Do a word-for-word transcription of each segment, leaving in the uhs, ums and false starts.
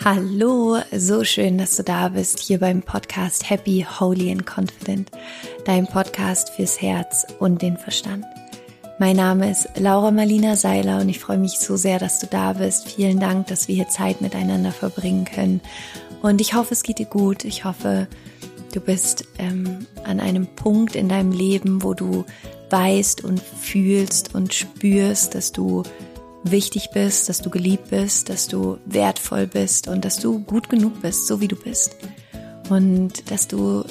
Hallo, so schön, dass du da bist, hier beim Podcast Happy, Holy and Confident, dein Podcast fürs Herz und den Verstand. Mein Name ist Laura Marlina Seiler und ich freue mich so sehr, dass du da bist. Vielen Dank, dass wir hier Zeit miteinander verbringen können und ich hoffe, es geht dir gut. Ich hoffe, du bist ähm, an einem Punkt in deinem Leben, wo du weißt und fühlst und spürst, dass du wichtig bist, dass du geliebt bist, dass du wertvoll bist und dass du gut genug bist, so wie du bist. Und dass du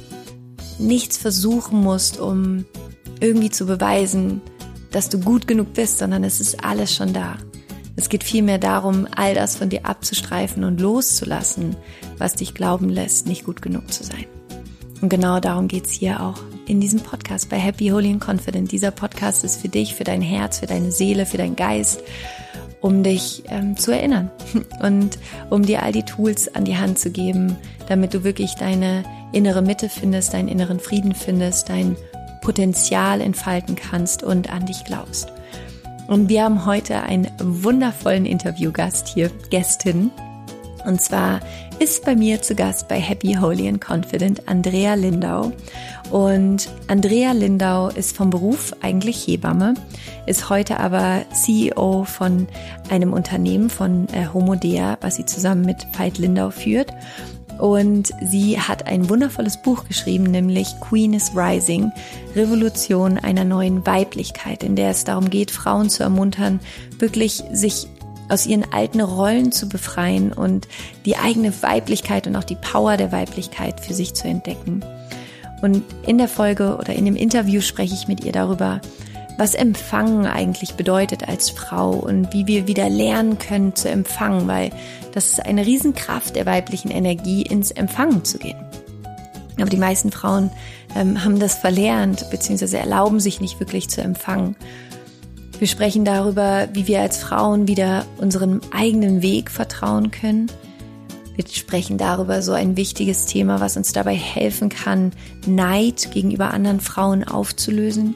nichts versuchen musst, um irgendwie zu beweisen, dass du gut genug bist, sondern es ist alles schon da. Es geht vielmehr darum, all das von dir abzustreifen und loszulassen, was dich glauben lässt, nicht gut genug zu sein. Und genau darum geht's hier auch in diesem Podcast bei Happy, Holy and Confident. Dieser Podcast ist für dich, für dein Herz, für deine Seele, für deinen Geist, um dich ähm, zu erinnern und um dir all die Tools an die Hand zu geben, damit du wirklich deine innere Mitte findest, deinen inneren Frieden findest, dein Potenzial entfalten kannst und an dich glaubst. Und wir haben heute einen wundervollen Interviewgast hier, Gästin. Und zwar ist bei mir zu Gast bei Happy, Holy and Confident Andrea Lindau. Und Andrea Lindau ist vom Beruf eigentlich Hebamme, ist heute aber C E O von einem Unternehmen von äh, Homodea, was sie zusammen mit Veit Lindau führt. Und sie hat ein wundervolles Buch geschrieben, nämlich Queen is Rising, Revolution einer neuen Weiblichkeit, in der es darum geht, Frauen zu ermuntern, wirklich sich aus ihren alten Rollen zu befreien und die eigene Weiblichkeit und auch die Power der Weiblichkeit für sich zu entdecken. Und in der Folge oder in dem Interview spreche ich mit ihr darüber, was Empfangen eigentlich bedeutet als Frau und wie wir wieder lernen können zu empfangen, weil das ist eine Riesenkraft der weiblichen Energie, ins Empfangen zu gehen. Aber die meisten Frauen ähm, haben das verlernt, beziehungsweise erlauben sich nicht wirklich zu empfangen. Wir sprechen darüber, wie wir als Frauen wieder unserem eigenen Weg vertrauen können. Wir sprechen darüber, so ein wichtiges Thema, was uns dabei helfen kann, Neid gegenüber anderen Frauen aufzulösen.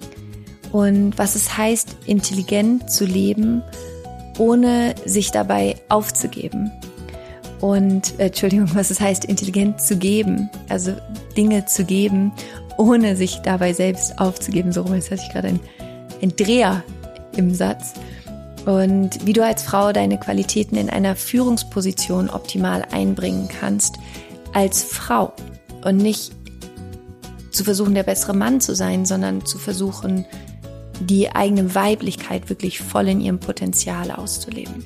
Und was es heißt, intelligent zu leben, ohne sich dabei aufzugeben. Und, äh, Entschuldigung, was es heißt, intelligent zu geben, also Dinge zu geben, ohne sich dabei selbst aufzugeben. So rum, jetzt hatte ich gerade ein ein Dreher im Satz. Und wie du als Frau deine Qualitäten in einer Führungsposition optimal einbringen kannst, als Frau. Und nicht zu versuchen, der bessere Mann zu sein, sondern zu versuchen, die eigene Weiblichkeit wirklich voll in ihrem Potenzial auszuleben.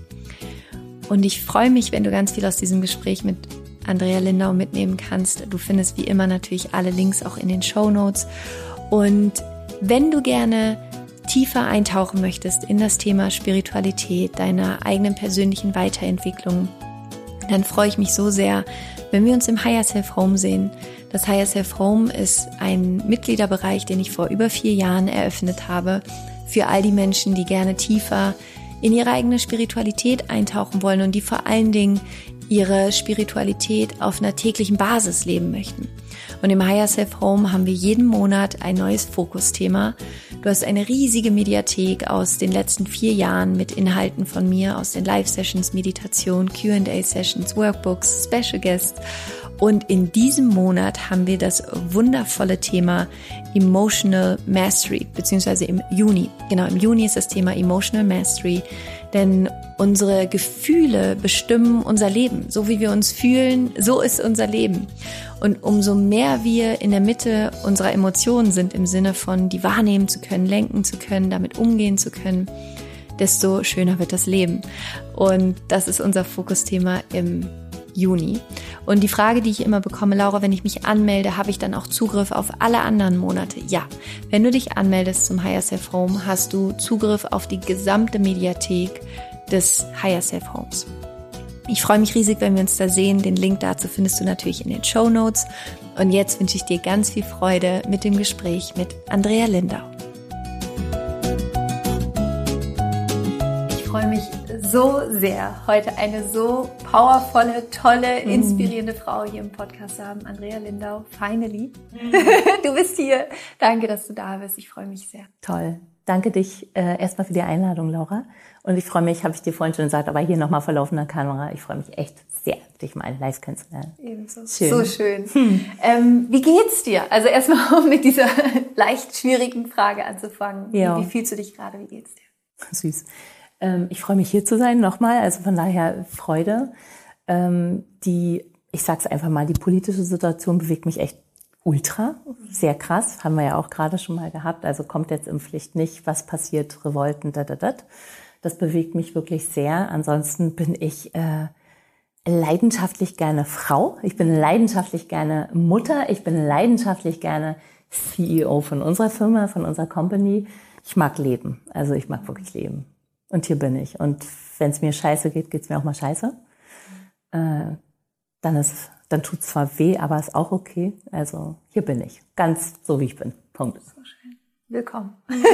Und ich freue mich, wenn du ganz viel aus diesem Gespräch mit Andrea Lindau mitnehmen kannst. Du findest wie immer natürlich alle Links auch in den Shownotes. Und wenn du gerne tiefer eintauchen möchtest in das Thema Spiritualität, deiner eigenen persönlichen Weiterentwicklung, dann freue ich mich so sehr, wenn wir uns im Higher Self Home sehen. Das Higher Self Home ist ein Mitgliederbereich, den ich vor über vier Jahren eröffnet habe, für all die Menschen, die gerne tiefer in ihre eigene Spiritualität eintauchen wollen und die vor allen Dingen ihre Spiritualität auf einer täglichen Basis leben möchten. Und im Higher Self Home haben wir jeden Monat ein neues Fokusthema. Du hast eine riesige Mediathek aus den letzten vier Jahren mit Inhalten von mir aus den Live-Sessions, Meditation, Q and A-Sessions, Workbooks, Special Guests. Und in diesem Monat haben wir das wundervolle Thema Emotional Mastery, beziehungsweise im Juni. Genau, im Juni ist das Thema Emotional Mastery, denn unsere Gefühle bestimmen unser Leben. So wie wir uns fühlen, so ist unser Leben. Und umso mehr wir in der Mitte unserer Emotionen sind, im Sinne von die wahrnehmen zu können, lenken zu können, damit umgehen zu können, desto schöner wird das Leben. Und das ist unser Fokusthema im Juni. Und die Frage, die ich immer bekomme, Laura, wenn ich mich anmelde, habe ich dann auch Zugriff auf alle anderen Monate? Ja, wenn du dich anmeldest zum Higher Self Home, hast du Zugriff auf die gesamte Mediathek des Higher Self Homes. Ich freue mich riesig, wenn wir uns da sehen. Den Link dazu findest du natürlich in den Shownotes. Und jetzt wünsche ich dir ganz viel Freude mit dem Gespräch mit Andrea Lindau. Ich freue mich so sehr, heute eine so powervolle, tolle, inspirierende Frau hier im Podcast zu haben. Andrea Lindau, finally. Du bist hier. Danke, dass du da bist. Ich freue mich sehr. Toll. danke dich äh, erstmal für die Einladung, Laura. Und ich freue mich, habe ich dir vorhin schon gesagt, aber hier nochmal vor laufender Kamera, ich freue mich echt sehr, dich mal live kennenzulernen. Ebenso. Schön. So schön. Hm. Ähm, wie geht's dir? Also erstmal, um mit dieser leicht schwierigen Frage anzufangen. Ja. Wie, wie fühlst du dich gerade? Wie geht's dir? Süß. Ähm, ich freue mich, hier zu sein nochmal. Also von daher Freude. Ähm, die, ich sag's einfach mal, die politische Situation bewegt mich echt ultra. Sehr krass. Haben wir ja auch gerade schon mal gehabt. Also kommt jetzt in Pflicht nicht, was passiert, Revolten, da, da, da. Das bewegt mich wirklich sehr. Ansonsten bin ich äh, leidenschaftlich gerne Frau. Ich bin leidenschaftlich gerne Mutter. Ich bin leidenschaftlich gerne C E O von unserer Firma, von unserer Company. Ich mag leben. Also ich mag wirklich leben. Und hier bin ich. Und wenn es mir scheiße geht, geht's mir auch mal scheiße. Äh, dann ist, dann tut's zwar weh, aber ist auch okay. Also hier bin ich. Ganz so, wie ich bin. Punkt. So schön. Willkommen.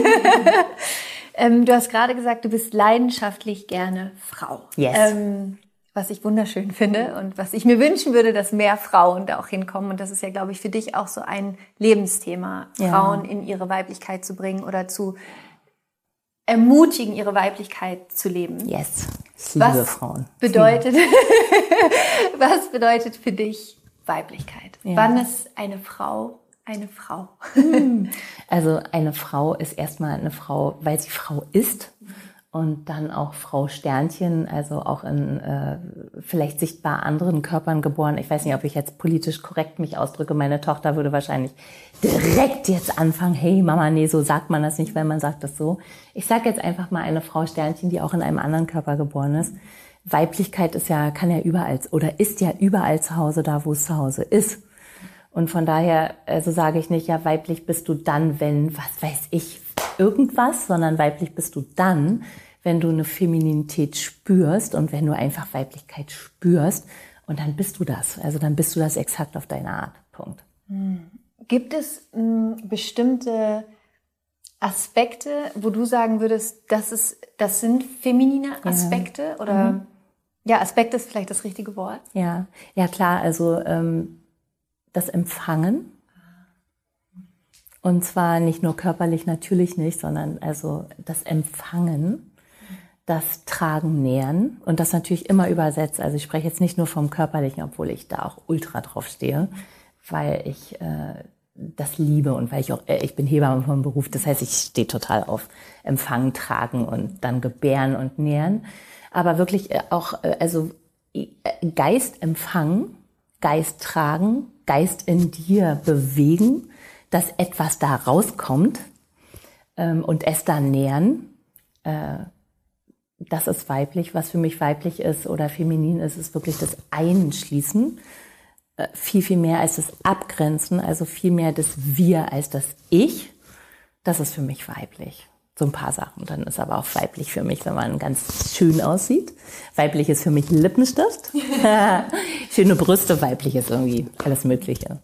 ähm, du hast gerade gesagt, du bist leidenschaftlich gerne Frau. Yes. Ähm, was ich wunderschön finde und was ich mir wünschen würde, dass mehr Frauen da auch hinkommen. Und das ist ja, glaube ich, für dich auch so ein Lebensthema, ja. Frauen in ihre Weiblichkeit zu bringen oder zu ermutigen, ihre Weiblichkeit zu leben. Yes, ich liebe was Frauen. Bedeutet, was bedeutet für dich Weiblichkeit? Ja. Wann ist eine Frau eine Frau? Also eine Frau ist erstmal eine Frau, weil sie Frau ist. Und dann auch Frau Sternchen, also auch in äh, vielleicht sichtbar anderen Körpern geboren. Ich weiß nicht, ob ich jetzt politisch korrekt mich ausdrücke. Meine Tochter würde wahrscheinlich direkt jetzt anfangen, hey Mama, nee, so sagt man das nicht, weil man sagt das so. Ich sage jetzt einfach mal eine Frau Sternchen, die auch in einem anderen Körper geboren ist. Weiblichkeit ist ja, kann ja überall oder ist ja überall zu Hause, da wo es zu Hause ist. Und von daher, also sage ich nicht, ja, weiblich bist du dann, wenn, was weiß ich, irgendwas, sondern weiblich bist du dann, wenn du eine Femininität spürst und wenn du einfach Weiblichkeit spürst und dann bist du das. Also dann bist du das exakt auf deine Art. Punkt. Gibt es m, bestimmte Aspekte, wo du sagen würdest, das ist, das sind feminine Aspekte ja. oder mhm. ja, Aspekte ist vielleicht das richtige Wort? Ja, ja klar. Also ähm, das Empfangen. Und zwar nicht nur körperlich, natürlich nicht, sondern also das Empfangen, das Tragen, Nähren und das natürlich immer übersetzt. Also ich spreche jetzt nicht nur vom Körperlichen, obwohl ich da auch ultra drauf stehe, weil ich äh, das liebe und weil ich auch, äh, ich bin Hebamme vom Beruf, das heißt, ich stehe total auf Empfangen, Tragen und dann Gebären und Nähren. Aber wirklich äh, auch, äh, also äh, Geist empfangen, Geist tragen, Geist in dir bewegen, dass etwas da rauskommt ähm, und es dann nähern, äh, das ist weiblich. Was für mich weiblich ist oder feminin ist, ist wirklich das Einschließen. Äh, viel, viel mehr als das Abgrenzen, also viel mehr das Wir als das Ich. Das ist für mich weiblich. So ein paar Sachen. Dann ist aber auch weiblich für mich, wenn man ganz schön aussieht. Weiblich ist für mich Lippenstift. Schöne Brüste, weiblich ist irgendwie alles Mögliche.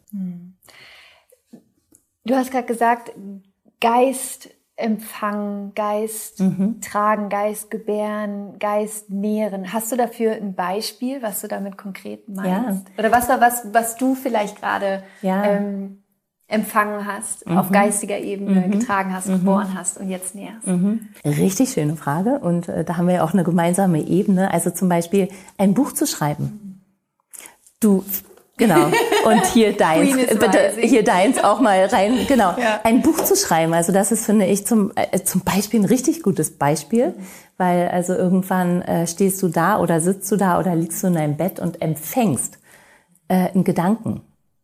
Du hast gerade gesagt, Geist empfangen, Geist mhm. tragen, Geist gebären, Geist nähren. Hast du dafür ein Beispiel, was du damit konkret meinst? Ja. Oder was war was, was du vielleicht gerade ja. ähm, empfangen hast, mhm. auf geistiger Ebene mhm. getragen hast, mhm. geboren hast und jetzt näherst? Mhm. Richtig schöne Frage und äh, da haben wir ja auch eine gemeinsame Ebene. Also zum Beispiel ein Buch zu schreiben. Du Genau. Und hier deins, bitte, hier deins auch mal rein, genau. Ja. Ein Buch zu schreiben, also das ist, finde ich, zum, äh, zum Beispiel ein richtig gutes Beispiel, mhm. weil also irgendwann äh, stehst du da oder sitzt du da oder liegst du in deinem Bett und empfängst äh, einen Gedanken.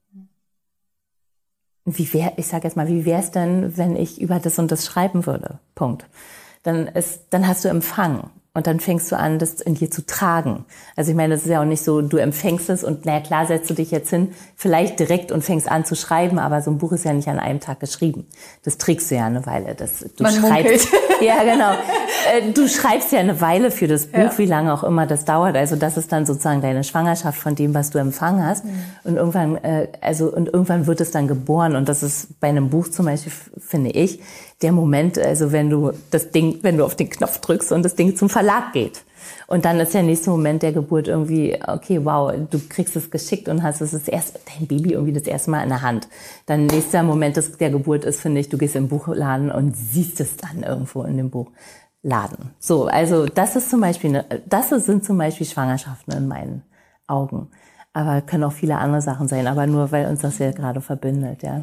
Wie wär, ich sage jetzt mal, wie wär's denn, wenn ich über das und das schreiben würde? Punkt. Dann ist, dann hast du Empfang. Und dann fängst du an, das in dir zu tragen. Also ich meine, das ist ja auch nicht so, du empfängst es und na klar setzt du dich jetzt hin, vielleicht direkt und fängst an zu schreiben, aber so ein Buch ist ja nicht an einem Tag geschrieben. Das trägst du ja eine Weile. Das, du Man schreibst, ja genau. Du schreibst ja eine Weile für das Buch, ja. wie lange auch immer das dauert. Also das ist dann sozusagen deine Schwangerschaft von dem, was du empfangen hast. Mhm. Und irgendwann, äh, also und irgendwann wird es dann geboren. Und das ist bei einem Buch zum Beispiel, finde ich, der Moment, also wenn du das Ding, wenn du auf den Knopf drückst und das Ding zum Verlag geht. Und dann ist der nächste Moment der Geburt irgendwie, okay, wow, du kriegst es geschickt und hast es das erste, dein Baby irgendwie das erste Mal in der Hand. Dann nächster Moment des, der Geburt ist, finde ich, du gehst im Buchladen und siehst es dann irgendwo in dem Buchladen. So, also das ist zum Beispiel, eine, das sind zum Beispiel Schwangerschaften in meinen Augen. Aber können auch viele andere Sachen sein, aber nur, weil uns das ja gerade verbindet, ja.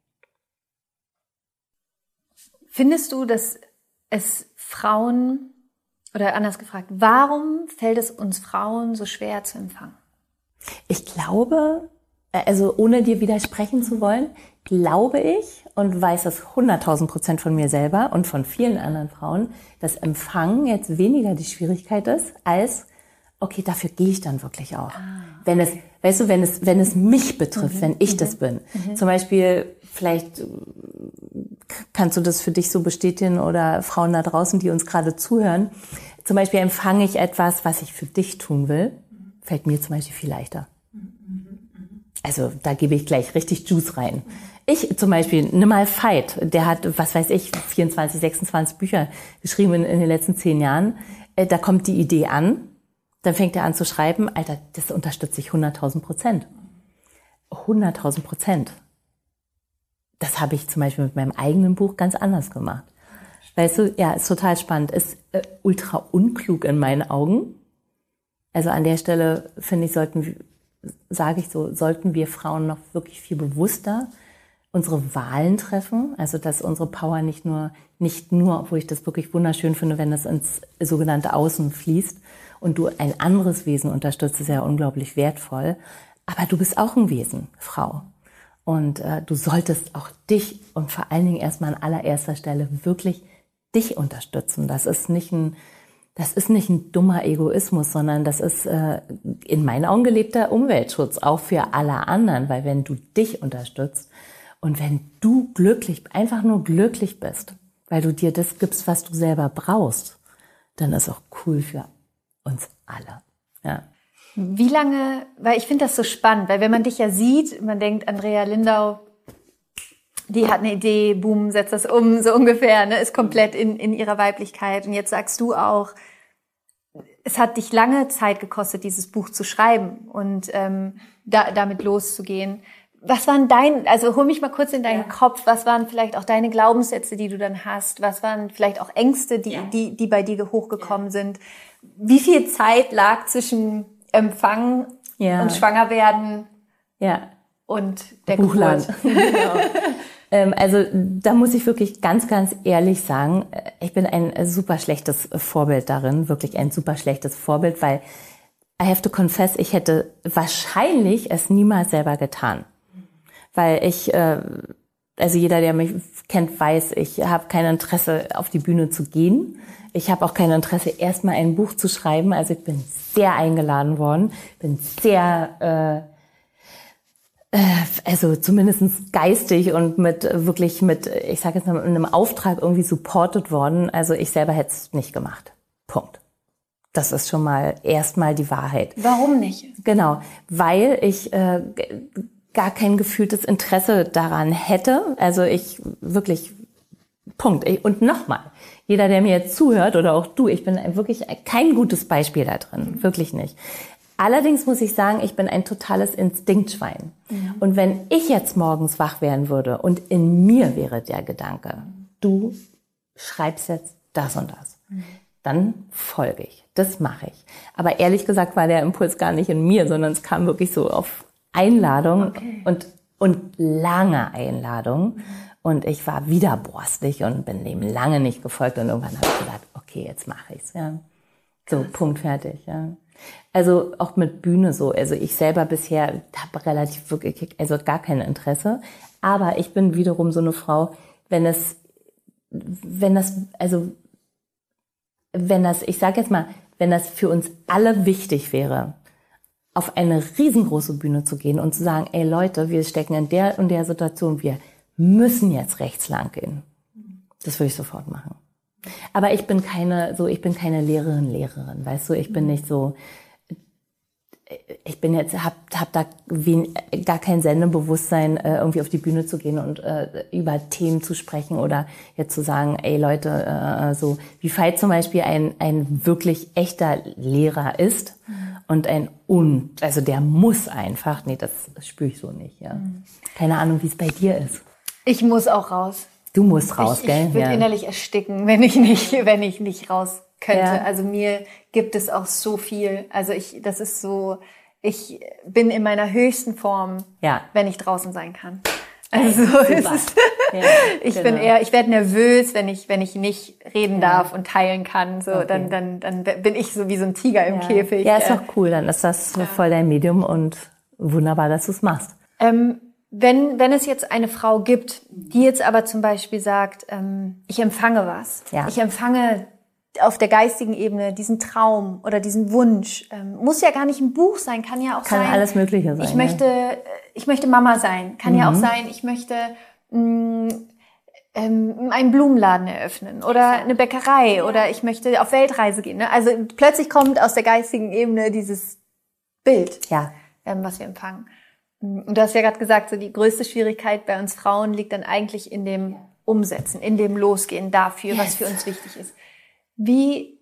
Findest du, dass es Frauen, oder anders gefragt, warum fällt es uns Frauen so schwer zu empfangen? Ich glaube, also ohne dir widersprechen zu wollen, glaube ich und weiß das hunderttausend Prozent von mir selber und von vielen anderen Frauen, dass Empfangen jetzt weniger die Schwierigkeit ist, als, okay, dafür gehe ich dann wirklich auch. Ah. Wenn es, weißt du, wenn es, wenn es mich betrifft, mhm. wenn ich mhm. das bin. Mhm. Zum Beispiel, vielleicht kannst du das für dich so bestätigen oder Frauen da draußen, die uns gerade zuhören. Zum Beispiel empfange ich etwas, was ich für dich tun will, fällt mir zum Beispiel viel leichter. Also da gebe ich gleich richtig Juice rein. Ich zum Beispiel, nimm mal Veit, der hat, was weiß ich, vierundzwanzig, sechsundzwanzig Bücher geschrieben in, in den letzten zehn Jahren. Äh, da kommt die Idee an, dann fängt er an zu schreiben, Alter, das unterstütze ich hunderttausend Prozent. hunderttausend Prozent. Das habe ich zum Beispiel mit meinem eigenen Buch ganz anders gemacht. Weißt du, ja, ist total spannend. Ist äh, ultra unklug in meinen Augen. Also an der Stelle, finde ich, sollten, sage ich so, sollten wir Frauen noch wirklich viel bewusster unsere Wahlen treffen. Also, dass unsere Power nicht nur, nicht nur, obwohl ich das wirklich wunderschön finde, wenn das ins sogenannte Außen fließt und du ein anderes Wesen unterstützt, ist ja unglaublich wertvoll. Aber du bist auch ein Wesen, Frau. Und äh, du solltest auch dich und vor allen Dingen erstmal an allererster Stelle wirklich dich unterstützen. Das ist nicht ein, das ist nicht ein dummer Egoismus, sondern das ist äh, in meinen Augen gelebter Umweltschutz, auch für alle anderen. Weil wenn du dich unterstützt und wenn du glücklich, einfach nur glücklich bist, weil du dir das gibst, was du selber brauchst, dann ist auch cool für uns alle. Ja. Wie lange, weil ich finde das so spannend, weil wenn man dich ja sieht, man denkt, Andrea Lindau, die hat eine Idee, boom, setzt das um, so ungefähr, ne, ist komplett in, in ihrer Weiblichkeit. Und jetzt sagst du auch, es hat dich lange Zeit gekostet, dieses Buch zu schreiben und ähm, da, damit loszugehen. Was waren dein, also hol mich mal kurz in deinen ja. Kopf, was waren vielleicht auch deine Glaubenssätze, die du dann hast? Was waren vielleicht auch Ängste, die, ja. die, die bei dir hochgekommen ja. sind? Wie viel Zeit lag zwischen Empfangen ja. und Schwangerwerden ja. und der Buchland. Geburt? Genau. ähm, also da muss ich wirklich ganz, ganz ehrlich sagen, ich bin ein super schlechtes Vorbild darin, wirklich ein super schlechtes Vorbild, weil I have to confess, ich hätte wahrscheinlich es niemals selber getan. Weil ich, äh, also jeder, der mich kennt, weiß, ich habe kein Interesse, auf die Bühne zu gehen. Ich habe auch kein Interesse, erstmal ein Buch zu schreiben. Also ich bin sehr eingeladen worden, bin sehr, äh, äh, also zumindest geistig und mit wirklich mit, ich sage jetzt mal, mit einem Auftrag irgendwie supported worden. Also ich selber hätte es nicht gemacht. Punkt. Das ist schon mal erstmal die Wahrheit. Warum nicht? Genau, weil ich äh, gar kein gefühltes Interesse daran hätte. Also ich wirklich, Punkt. Und nochmal, jeder, der mir jetzt zuhört oder auch du, ich bin wirklich kein gutes Beispiel da drin, wirklich nicht. Allerdings muss ich sagen, ich bin ein totales Instinktschwein. Mhm. Und wenn ich jetzt morgens wach werden würde und in mir wäre der Gedanke, du schreibst jetzt das und das, mhm. dann folge ich. Das mache ich. Aber ehrlich gesagt war der Impuls gar nicht in mir, sondern es kam wirklich so auf Einladung okay. und, und lange Einladung. Mhm. Und ich war wieder borstig und bin dem lange nicht gefolgt. Und irgendwann habe ich gesagt, okay, jetzt mache ich's. Ja. So, Krass. Punkt, fertig. Ja. Also auch mit Bühne so. Also ich selber bisher habe relativ wirklich, also gar kein Interesse. Aber ich bin wiederum so eine Frau, wenn es, wenn das, also wenn das, ich sage jetzt mal, wenn das für uns alle wichtig wäre, auf eine riesengroße Bühne zu gehen und zu sagen, ey Leute, wir stecken in der und der Situation, wir müssen jetzt rechts lang gehen. Das würde ich sofort machen. Aber ich bin keine, so, ich bin keine Lehrerin, Lehrerin, weißt du, ich bin nicht so, ich bin jetzt, hab, hab da wen, gar kein Sendebewusstsein, äh, irgendwie auf die Bühne zu gehen und äh, über Themen zu sprechen oder jetzt zu sagen, ey Leute, äh, so wie Veit zum Beispiel ein ein wirklich echter Lehrer ist mhm. und ein un, also der muss einfach, nee, das spüre ich so nicht, ja. Mhm. Keine Ahnung, wie es bei dir ist. Ich muss auch raus. Du musst raus, ich, gell? Ich würde ja. innerlich ersticken, wenn ich nicht, wenn ich nicht raus könnte. Ja. Also mir gibt es auch so viel. Also ich, das ist so, ich bin in meiner höchsten Form, ja. wenn ich draußen sein kann. Also es ist, ja, ich genau. bin eher, ich werde nervös, wenn ich, wenn ich nicht reden ja. darf und teilen kann. So, okay. dann, dann, dann bin ich so wie so ein Tiger im ja. Käfig. Ja, ist doch cool. Dann ist das ja. voll dein Medium und wunderbar, dass du es machst. Ähm, Wenn, wenn es jetzt eine Frau gibt, die jetzt aber zum Beispiel sagt, ähm, ich empfange was, ja. ich empfange auf der geistigen Ebene diesen Traum oder diesen Wunsch, ähm, muss ja gar nicht ein Buch sein, kann ja auch kann sein. Kann alles Mögliche sein. Ich möchte, ja. ich möchte Mama sein, kann mhm. ja auch sein. Ich möchte mh, ähm, einen Blumenladen eröffnen oder eine Bäckerei ja. oder ich möchte auf Weltreise gehen. Ne? Also plötzlich kommt aus der geistigen Ebene dieses Bild, ja. ähm, was wir empfangen. Und du hast ja gerade gesagt, so die größte Schwierigkeit bei uns Frauen liegt dann eigentlich in dem Umsetzen, in dem Losgehen dafür, yes. was für uns wichtig ist. Wie,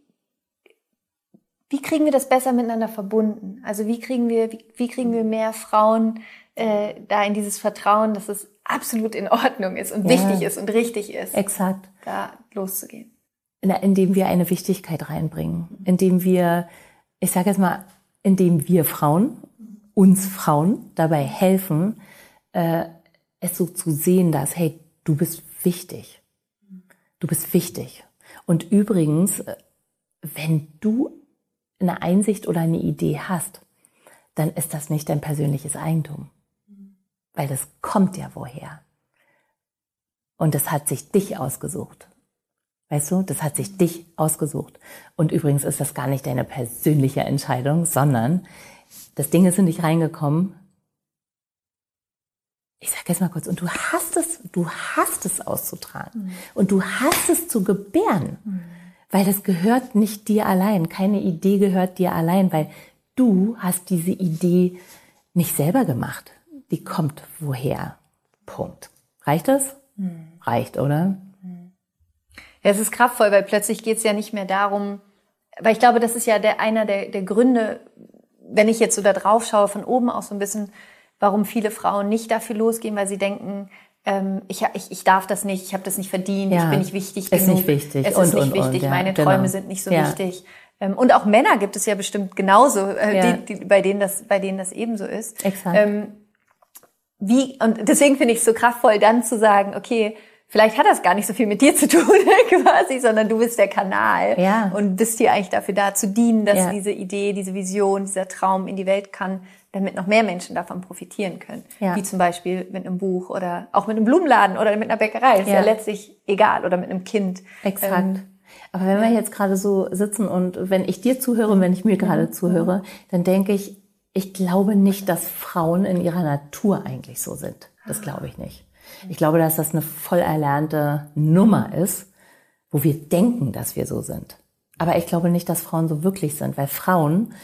wie kriegen wir das besser miteinander verbunden? Also wie kriegen wir, wie, wie kriegen wir mehr Frauen äh, da in dieses Vertrauen, dass es absolut in Ordnung ist und ja. wichtig ist und richtig ist, exakt, da loszugehen? Indem wir eine Wichtigkeit reinbringen, indem wir, ich sage jetzt mal, indem wir Frauen uns Frauen dabei helfen, äh, es so zu sehen, dass, hey, du bist wichtig. Du bist wichtig. Und übrigens, wenn du eine Einsicht oder eine Idee hast, dann ist das nicht dein persönliches Eigentum. Weil das kommt ja woher. Und das hat sich dich ausgesucht. Weißt du, das hat sich dich ausgesucht. Und übrigens ist das gar nicht deine persönliche Entscheidung, sondern das Ding ist in dich reingekommen. Ich sag jetzt mal kurz, und du hast es, du hast es auszutragen. Mhm. Und du hast es zu gebären. Mhm. Weil das gehört nicht dir allein. Keine Idee gehört dir allein, weil du hast diese Idee nicht selber gemacht. Die kommt woher. Punkt. Reicht das? Mhm. Reicht, oder? Ja, es ist kraftvoll, weil plötzlich geht es ja nicht mehr darum, weil ich glaube, das ist ja der, einer der, der Gründe, wenn ich jetzt so da drauf schaue, von oben auch so ein bisschen, warum viele Frauen nicht dafür losgehen, weil sie denken, ähm, ich, ich, ich darf das nicht, ich habe das nicht verdient, ja. ich bin nicht wichtig genug. Ist nicht wichtig. Es und, ist nicht und, wichtig, und, ja, meine genau. Träume sind nicht so ja. wichtig. Ähm, und auch Männer gibt es ja bestimmt genauso, äh, ja. die, die, bei denen das, bei denen das ebenso ist. Exakt. Ähm, wie, und deswegen finde ich es so kraftvoll, dann zu sagen, okay, vielleicht hat das gar nicht so viel mit dir zu tun, quasi, sondern du bist der Kanal ja. und bist hier eigentlich dafür da zu dienen, dass ja. diese Idee, diese Vision, dieser Traum in die Welt kann, damit noch mehr Menschen davon profitieren können. Ja. Wie zum Beispiel mit einem Buch oder auch mit einem Blumenladen oder mit einer Bäckerei. Das ja. ist ja letztlich egal. Oder mit einem Kind. Exakt. Ähm, Aber wenn wir jetzt gerade so sitzen und wenn ich dir zuhöre und wenn ich mir gerade mhm. zuhöre, dann denke ich, ich glaube nicht, dass Frauen in ihrer Natur eigentlich so sind. Das glaube ich nicht. Ich glaube, dass das eine voll erlernte Nummer ist, wo wir denken, dass wir so sind. Aber ich glaube nicht, dass Frauen so wirklich sind, weil Frauen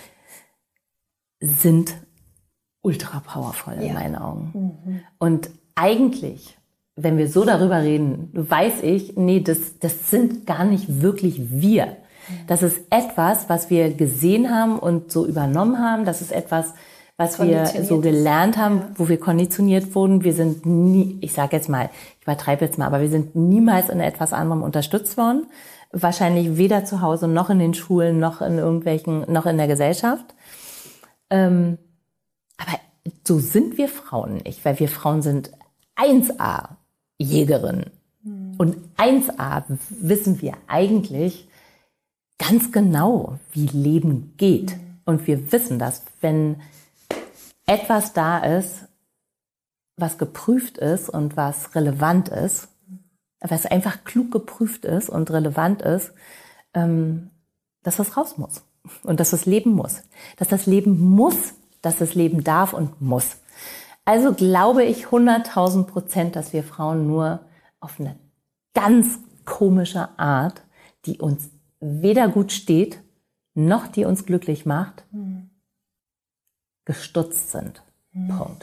sind ultra powerful in ja. meinen Augen. Mhm. Und eigentlich, wenn wir so darüber reden, weiß ich, nee, das, das sind gar nicht wirklich wir. Das ist etwas, was wir gesehen haben und so übernommen haben. Das ist etwas, was wir so gelernt haben, ja. wo wir konditioniert wurden. Wir sind nie, ich sage jetzt mal, ich übertreibe jetzt mal, aber wir sind niemals in etwas anderem unterstützt worden. Wahrscheinlich weder zu Hause, noch in den Schulen, noch in irgendwelchen, noch in der Gesellschaft. Ähm, aber so sind wir Frauen nicht, weil wir Frauen sind eins A Jägerin. Mhm. Und eins A wissen wir eigentlich ganz genau, wie Leben geht. Mhm. Und wir wissen das, wenn etwas da ist, was geprüft ist und was relevant ist, was einfach klug geprüft ist und relevant ist, ähm, dass das raus muss und dass das leben muss. Dass das leben muss, dass das leben darf und muss. Also glaube ich hunderttausend Prozent, dass wir Frauen nur auf eine ganz komische Art, die uns weder gut steht, noch die uns glücklich macht, gestutzt sind. Mhm. Punkt.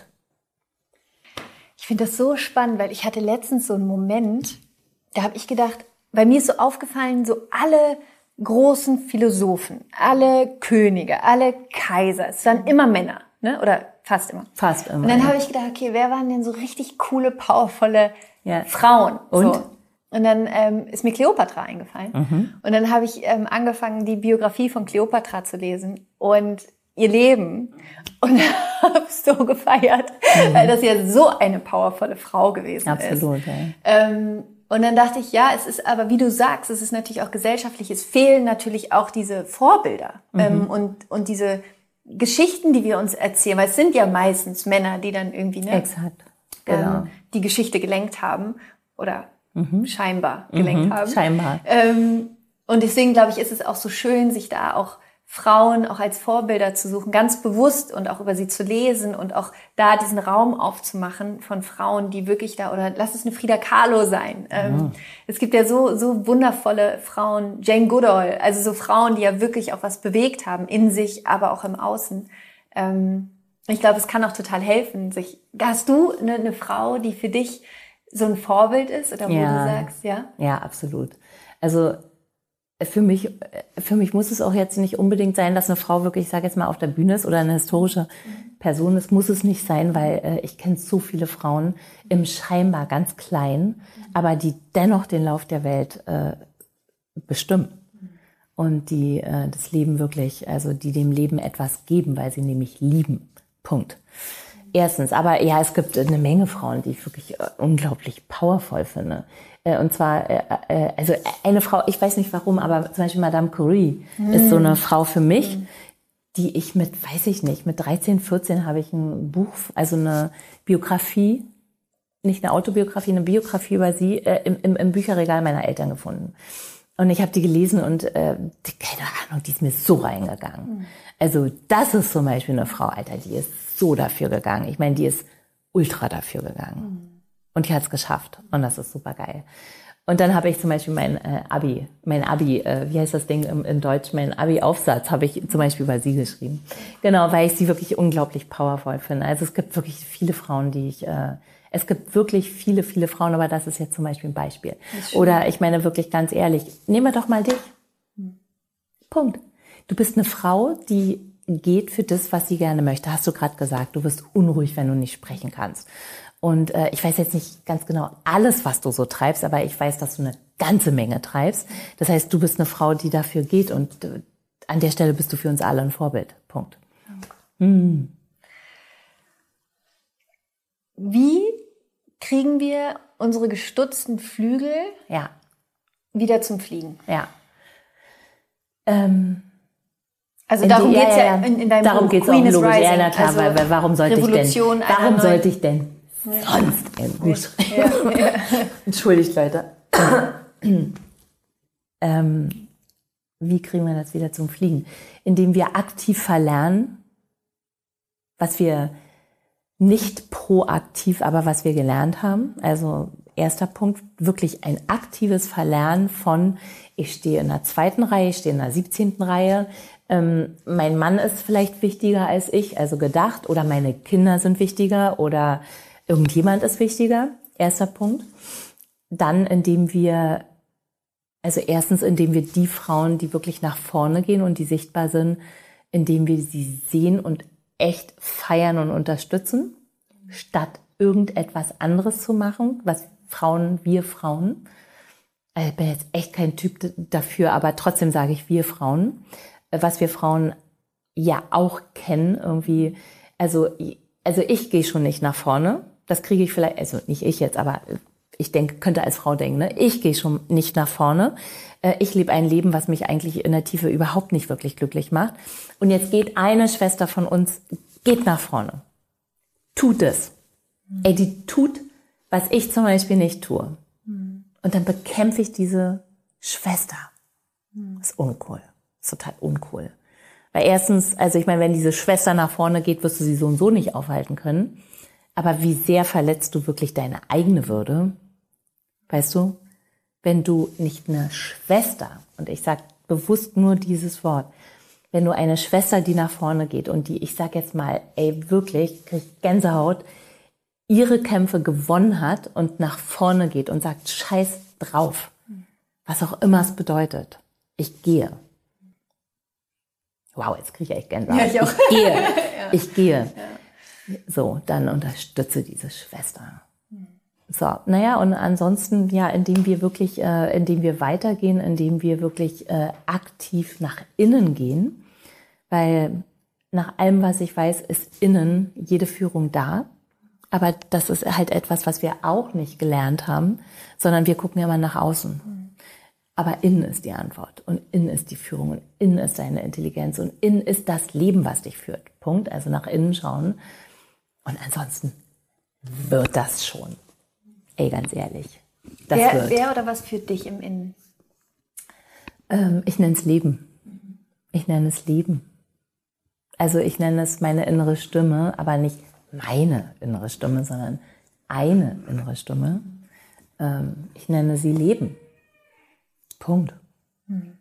Ich finde das so spannend, weil ich hatte letztens so einen Moment, da habe ich gedacht, bei mir ist so aufgefallen, so alle großen Philosophen, alle Könige, alle Kaiser, es waren immer Männer, ne? Oder fast immer. Fast immer. Und dann ja. habe ich gedacht, okay, wer waren denn so richtig coole, powervolle ja. Frauen? Und? So. Und dann ähm, ist mir Kleopatra eingefallen. Mhm. Und dann habe ich ähm, angefangen, die Biografie von Kleopatra zu lesen und ihr Leben. Und habe so gefeiert, mhm. weil das ja so eine powervolle Frau gewesen Absolut, ist. Absolut, ja. Ähm, und dann dachte ich, ja, es ist aber, wie du sagst, es ist natürlich auch gesellschaftlich, es fehlen natürlich auch diese Vorbilder mhm. ähm, und, und diese Geschichten, die wir uns erzählen, weil es sind ja meistens Männer, die dann irgendwie ne, Exakt. Genau. ähm, die Geschichte gelenkt haben oder mhm. scheinbar gelenkt mhm. haben. Scheinbar. Ähm, und deswegen, glaube ich, ist es auch so schön, sich da auch Frauen auch als Vorbilder zu suchen, ganz bewusst und auch über sie zu lesen und auch da diesen Raum aufzumachen von Frauen, die wirklich da, oder lass es eine Frida Kahlo sein. Ja. Ähm, es gibt ja so, so wundervolle Frauen, Jane Goodall, also so Frauen, die ja wirklich auch was bewegt haben in sich, aber auch im Außen. Ähm, ich glaube, es kann auch total helfen, sich, hast du eine, eine Frau, die für dich so ein Vorbild ist oder wo ja. du sagst, ja? Ja, absolut. Also, Für mich, für mich muss es auch jetzt nicht unbedingt sein, dass eine Frau wirklich, ich sage jetzt mal, auf der Bühne ist oder eine historische Person. Das muss es nicht sein, weil äh, ich kenne so viele Frauen im scheinbar ganz Kleinen, aber die dennoch den Lauf der Welt äh, bestimmen und die äh, das Leben wirklich, also die dem Leben etwas geben, weil sie nämlich lieben. Punkt. Erstens, aber ja, es gibt eine Menge Frauen, die ich wirklich äh, unglaublich powerful finde. Und zwar, äh, also eine Frau, ich weiß nicht warum, aber zum Beispiel Madame Curie mm. ist so eine Frau für mich, mm. die ich mit, weiß ich nicht, mit dreizehn, vierzehn habe ich ein Buch, also eine Biografie, nicht eine Autobiografie, eine Biografie über sie äh, im, im, im Bücherregal meiner Eltern gefunden. Und ich habe die gelesen und äh, die, keine Ahnung, die ist mir so reingegangen. Mm. Also das ist zum Beispiel eine Frau, Alter, die ist so dafür gegangen. Ich meine, die ist ultra dafür gegangen. Mm. Und die hat es geschafft. Und das ist super geil. Und dann habe ich zum Beispiel mein äh, Abi, mein Abi, äh, wie heißt das Ding im, in Deutsch, mein Abi-Aufsatz habe ich zum Beispiel über sie geschrieben. Genau, weil ich sie wirklich unglaublich powerful finde. Also es gibt wirklich viele Frauen, die ich, äh, es gibt wirklich viele, viele Frauen, aber das ist jetzt zum Beispiel ein Beispiel. Oder ich meine wirklich ganz ehrlich, nehmen wir doch mal dich. Hm. Punkt. Du bist eine Frau, die geht für das, was sie gerne möchte. Hast du gerade gesagt, du wirst unruhig, wenn du nicht sprechen kannst. Und äh, ich weiß jetzt nicht ganz genau alles, was du so treibst, aber ich weiß, dass du eine ganze Menge treibst. Das heißt, du bist eine Frau, die dafür geht und äh, an der Stelle bist du für uns alle ein Vorbild. Punkt. Mhm. Wie kriegen wir unsere gestutzten Flügel ja. wieder zum Fliegen? Ja. Ähm, also darum die, geht es ja, ja, ja in, in deinem darum Buch. Geht's Queen auch is logisch. Rising. Ja, na klar, also weil, weil warum sollte Revolution ich denn, warum sollte ich denn ja. sonst ein Buch schreiben? Ja, ja. Entschuldigt, Leute. ähm, wie kriegen wir das wieder zum Fliegen? Indem wir aktiv verlernen, was wir nicht proaktiv, aber was wir gelernt haben. Also erster Punkt, wirklich ein aktives Verlernen von, ich stehe in der zweiten Reihe, ich stehe in der siebzehnten Reihe, ähm, mein Mann ist vielleicht wichtiger als ich, also gedacht, oder meine Kinder sind wichtiger oder irgendjemand ist wichtiger. Erster Punkt. Dann, indem wir, also erstens, indem wir die Frauen, die wirklich nach vorne gehen und die sichtbar sind, indem wir sie sehen und echt feiern und unterstützen, statt irgendetwas anderes zu machen, was Frauen, wir Frauen, ich bin jetzt echt kein Typ dafür, aber trotzdem sage ich wir Frauen, was wir Frauen ja auch kennen, irgendwie, also, also ich gehe schon nicht nach vorne, das kriege ich vielleicht, also nicht ich jetzt, aber ich denke, könnte als Frau denken, ne? Ich gehe schon nicht nach vorne, ich lebe ein Leben, was mich eigentlich in der Tiefe überhaupt nicht wirklich glücklich macht und jetzt geht eine Schwester von uns, geht nach vorne, tut es, mhm. ey, die tut, was ich zum Beispiel nicht tue. Und dann bekämpfe ich diese Schwester. Das ist uncool. Das ist total uncool. Weil erstens, also ich meine, wenn diese Schwester nach vorne geht, wirst du sie so und so nicht aufhalten können. Aber wie sehr verletzt du wirklich deine eigene Würde? Weißt du? Wenn du nicht eine Schwester, und ich sage bewusst nur dieses Wort, wenn du eine Schwester, die nach vorne geht und die, ich sag jetzt mal, ey, wirklich, krieg Gänsehaut, ihre Kämpfe gewonnen hat und nach vorne geht und sagt, scheiß drauf, was auch immer es bedeutet. Ich gehe. Wow, jetzt kriege ich echt Gänsehaut. Ja, ich, auch. ich gehe, ja. ich gehe. Ja. So, dann unterstütze diese Schwester. So, naja, und ansonsten, ja, indem wir wirklich, äh, indem wir weitergehen, indem wir wirklich äh, aktiv nach innen gehen, weil nach allem, was ich weiß, ist innen jede Führung da. Aber das ist halt etwas, was wir auch nicht gelernt haben, sondern wir gucken ja immer nach außen. Mhm. Aber innen ist die Antwort und innen ist die Führung und innen ist deine Intelligenz und innen ist das Leben, was dich führt. Punkt. Also nach innen schauen. Und ansonsten wird das schon. Ey, ganz ehrlich. Das wer, wird. wer oder was führt dich im Innen? Ähm, ich nenne es Leben. Ich nenne es Leben. Also ich nenne es meine innere Stimme, aber nicht meine innere Stimme, sondern eine innere Stimme. Ähm, ich nenne sie Leben. Punkt. Hm.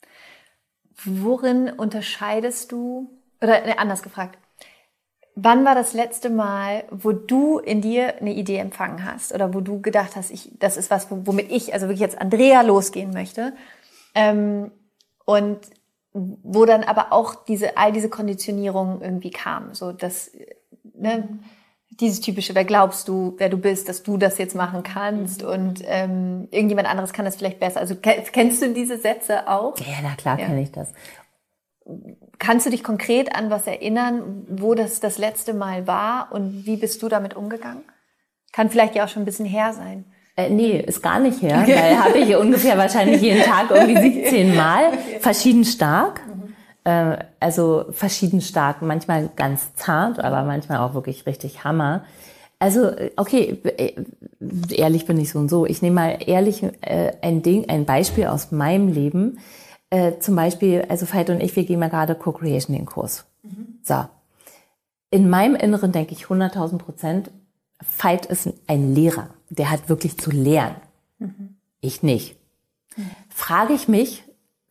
Worin unterscheidest du, oder ne, anders gefragt, wann war das letzte Mal, wo du in dir eine Idee empfangen hast oder wo du gedacht hast, ich, das ist was, womit ich, also wirklich jetzt Andrea losgehen möchte, ähm, und wo dann aber auch diese all diese Konditionierung irgendwie kam, so dass, ne, dieses typische, wer glaubst du, wer du bist, dass du das jetzt machen kannst und ähm, irgendjemand anderes kann das vielleicht besser. Also kennst du diese Sätze auch? Ja, na klar, ja. Kenne ich das. Kannst du dich konkret an was erinnern, wo das das letzte Mal war und wie bist du damit umgegangen? Kann vielleicht ja auch schon ein bisschen her sein. Äh, nee, ist gar nicht her, okay. Weil habe ich ungefähr wahrscheinlich jeden Tag irgendwie siebzehn Mal, okay. Verschieden stark, mhm. äh, also verschieden stark, manchmal ganz zart, aber manchmal auch wirklich richtig Hammer. Also okay, ehrlich bin ich so und so. Ich nehme mal ehrlich äh, ein Ding, ein Beispiel aus meinem Leben. Äh, zum Beispiel, also Veit und ich, wir gehen mal gerade Co-Creation den Kurs. Mhm. So. In meinem Inneren denke ich hunderttausend Prozent, Veit ist ein Lehrer. Der hat wirklich zu lernen. Mhm. Ich nicht. Mhm. Frage ich mich,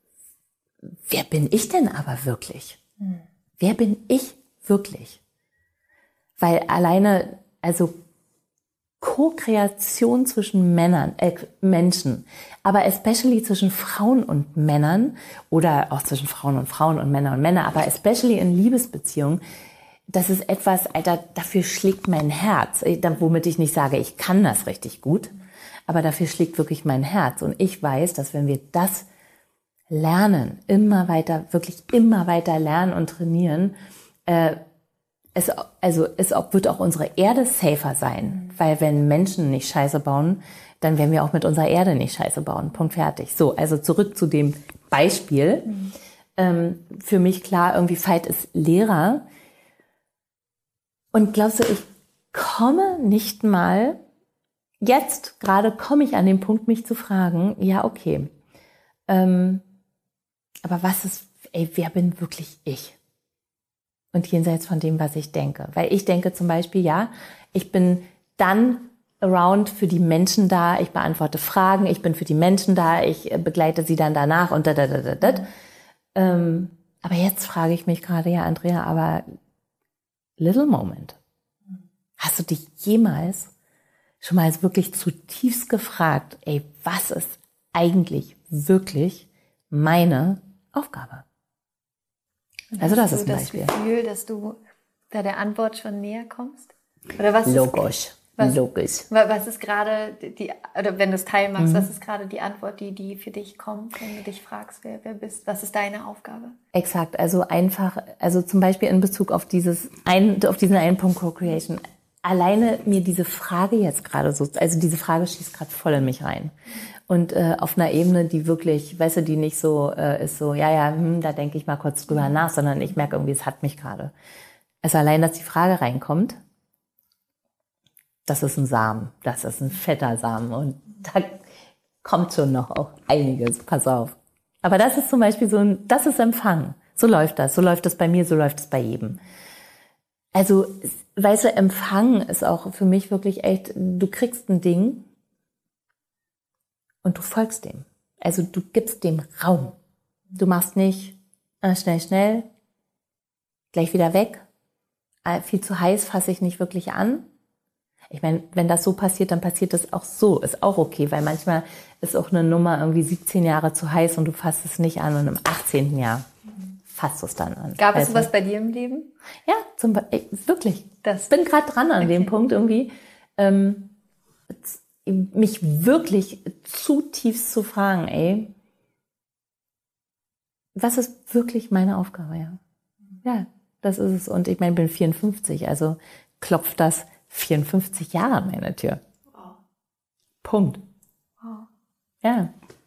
wer bin ich denn aber wirklich? Mhm. Wer bin ich wirklich? Weil alleine, also Co-Kreation zwischen Männern, äh, Menschen, aber especially zwischen Frauen und Männern oder auch zwischen Frauen und Frauen und Männer und Männer, aber especially in Liebesbeziehungen, das ist etwas, Alter, dafür schlägt mein Herz, womit ich nicht sage, ich kann das richtig gut, aber dafür schlägt wirklich mein Herz. Und ich weiß, dass wenn wir das lernen, immer weiter, wirklich immer weiter lernen und trainieren, äh, es, also es wird auch unsere Erde safer sein, mhm. weil wenn Menschen nicht Scheiße bauen, dann werden wir auch mit unserer Erde nicht Scheiße bauen. Punkt, fertig. So, also zurück zu dem Beispiel. Mhm. Ähm, für mich klar, irgendwie Veit ist Lehrer. Und glaubst du, ich komme nicht mal, jetzt gerade komme ich an den Punkt, mich zu fragen, ja, okay, ähm, aber was ist, ey, wer bin wirklich ich? Und jenseits von dem, was ich denke. Weil ich denke zum Beispiel, ja, ich bin dann around für die Menschen da, ich beantworte Fragen, ich bin für die Menschen da, ich begleite sie dann danach und da, da, da, da, da. Ähm, aber jetzt frage ich mich gerade, ja, Andrea, aber little moment. Hast du dich jemals schon mal wirklich zutiefst gefragt, ey, was ist eigentlich wirklich meine Aufgabe? Also das ist ein Beispiel. Hast du das Gefühl, dass du da der Antwort schon näher kommst? Oder was Logisch. Ist, was, Logisch. Was ist gerade die, oder wenn du es teilen magst, mhm. was ist gerade die Antwort, die, die für dich kommt, wenn du dich fragst, wer, wer bist? Was ist deine Aufgabe? Exakt. Also einfach, also zum Beispiel in Bezug auf dieses ein, auf diesen einen Punkt Co-Creation. Alleine mir diese Frage jetzt gerade so, also diese Frage schießt gerade voll in mich rein. Und äh, auf einer Ebene, die wirklich, weißt du, die nicht so äh, ist so, ja, ja, hm, da denke ich mal kurz drüber nach, sondern ich merke irgendwie, es hat mich gerade. Also allein, dass die Frage reinkommt, das ist ein Samen, das ist ein fetter Samen und da kommt schon noch auch einiges, pass auf. Aber das ist zum Beispiel so ein, das ist Empfang. So läuft das, so läuft das bei mir, so läuft es bei jedem. Also, weißt du, Empfang ist auch für mich wirklich echt, du kriegst ein Ding und du folgst dem. Also du gibst dem Raum. Du machst nicht, äh, schnell, schnell, gleich wieder weg. Äh, viel zu heiß fasse ich nicht wirklich an. Ich meine, wenn das so passiert, dann passiert das auch so. Ist auch okay, weil manchmal ist auch eine Nummer irgendwie siebzehn Jahre zu heiß und du fasst es nicht an und im achtzehnten Jahr fasst du es dann an. Gab es sowas bei dir im Leben? Ja, zum Beispiel, wirklich. Das. Ich bin gerade dran an Okay. dem Punkt irgendwie, ähm, mich wirklich zutiefst zu fragen, ey, was ist wirklich meine Aufgabe, ja? Ja, das ist es. Und ich meine, ich bin vierundfünfzig, also klopft das vierundfünfzig Jahre an meine Tür. Wow. Punkt. Wow. Ja.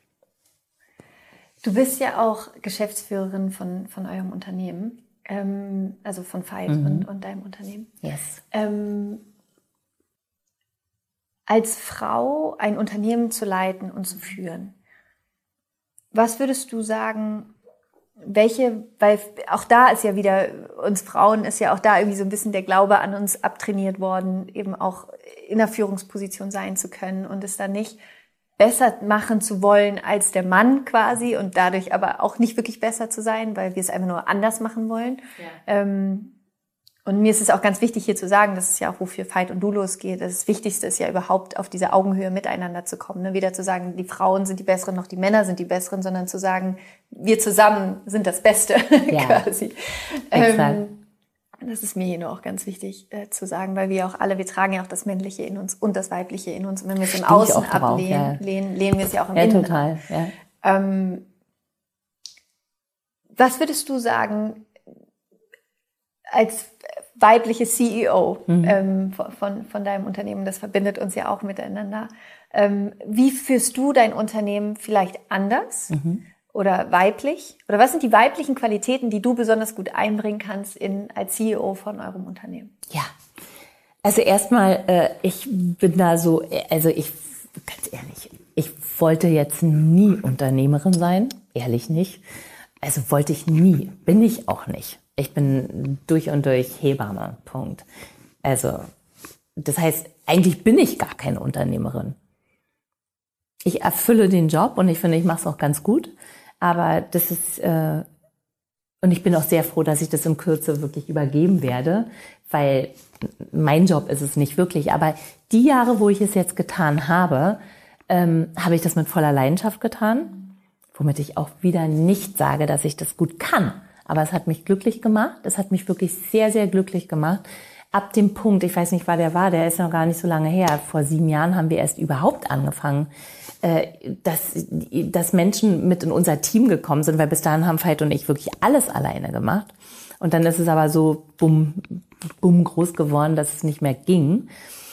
Du bist ja auch Geschäftsführerin von, von eurem Unternehmen, ähm, also von Veit Mhm. und, und deinem Unternehmen. Yes. Ähm, als Frau ein Unternehmen zu leiten und zu führen, was würdest du sagen, welche, weil auch da ist ja wieder, uns Frauen ist ja auch da irgendwie so ein bisschen der Glaube an uns abtrainiert worden, eben auch in der Führungsposition sein zu können und es dann nicht besser machen zu wollen als der Mann quasi und dadurch aber auch nicht wirklich besser zu sein, weil wir es einfach nur anders machen wollen. Ja. Ähm, und mir ist es auch ganz wichtig hier zu sagen, das ist ja auch, wofür Veit und du losgeht. Das Wichtigste ist ja überhaupt auf diese Augenhöhe miteinander zu kommen. Ne? Weder zu sagen, die Frauen sind die Besseren, noch die Männer sind die Besseren, sondern zu sagen, wir zusammen sind das Beste ja. quasi. Ähm, das ist mir hier nur auch ganz wichtig äh, zu sagen, weil wir auch alle, wir tragen ja auch das Männliche in uns und das Weibliche in uns. Und wenn wir es im Außen ablehnen, ja. lehnen, lehnen wir es ja auch im ja, Innen. Total, ja, total. Ähm, was würdest du sagen, als weibliche C E O mhm. ähm, von, von deinem Unternehmen, das verbindet uns ja auch miteinander. Ähm, wie führst du dein Unternehmen vielleicht anders mhm. oder weiblich? Oder was sind die weiblichen Qualitäten, die du besonders gut einbringen kannst in, als C E O von eurem Unternehmen? Ja, also erstmal, äh, ich bin da so, also ich, ganz ehrlich, ich wollte jetzt nie Unternehmerin sein, ehrlich nicht. Also wollte ich nie, bin ich auch nicht. Ich bin durch und durch Hebamme, Punkt. Also, das heißt, eigentlich bin ich gar keine Unternehmerin. Ich erfülle den Job und ich finde, ich mache es auch ganz gut. Aber das ist, äh, und ich bin auch sehr froh, dass ich das in Kürze wirklich übergeben werde, weil mein Job ist es nicht wirklich. Aber die Jahre, wo ich es jetzt getan habe, ähm, habe ich das mit voller Leidenschaft getan, womit ich auch wieder nicht sage, dass ich das gut kann. Aber es hat mich glücklich gemacht. Es hat mich wirklich sehr, sehr glücklich gemacht. Ab dem Punkt, ich weiß nicht, wann der war, der ist noch gar nicht so lange her. Vor sieben Jahren haben wir erst überhaupt angefangen, dass, dass Menschen mit in unser Team gekommen sind, weil bis dahin haben Veit und ich wirklich alles alleine gemacht. Und dann ist es aber so bumm, bumm groß geworden, dass es nicht mehr ging.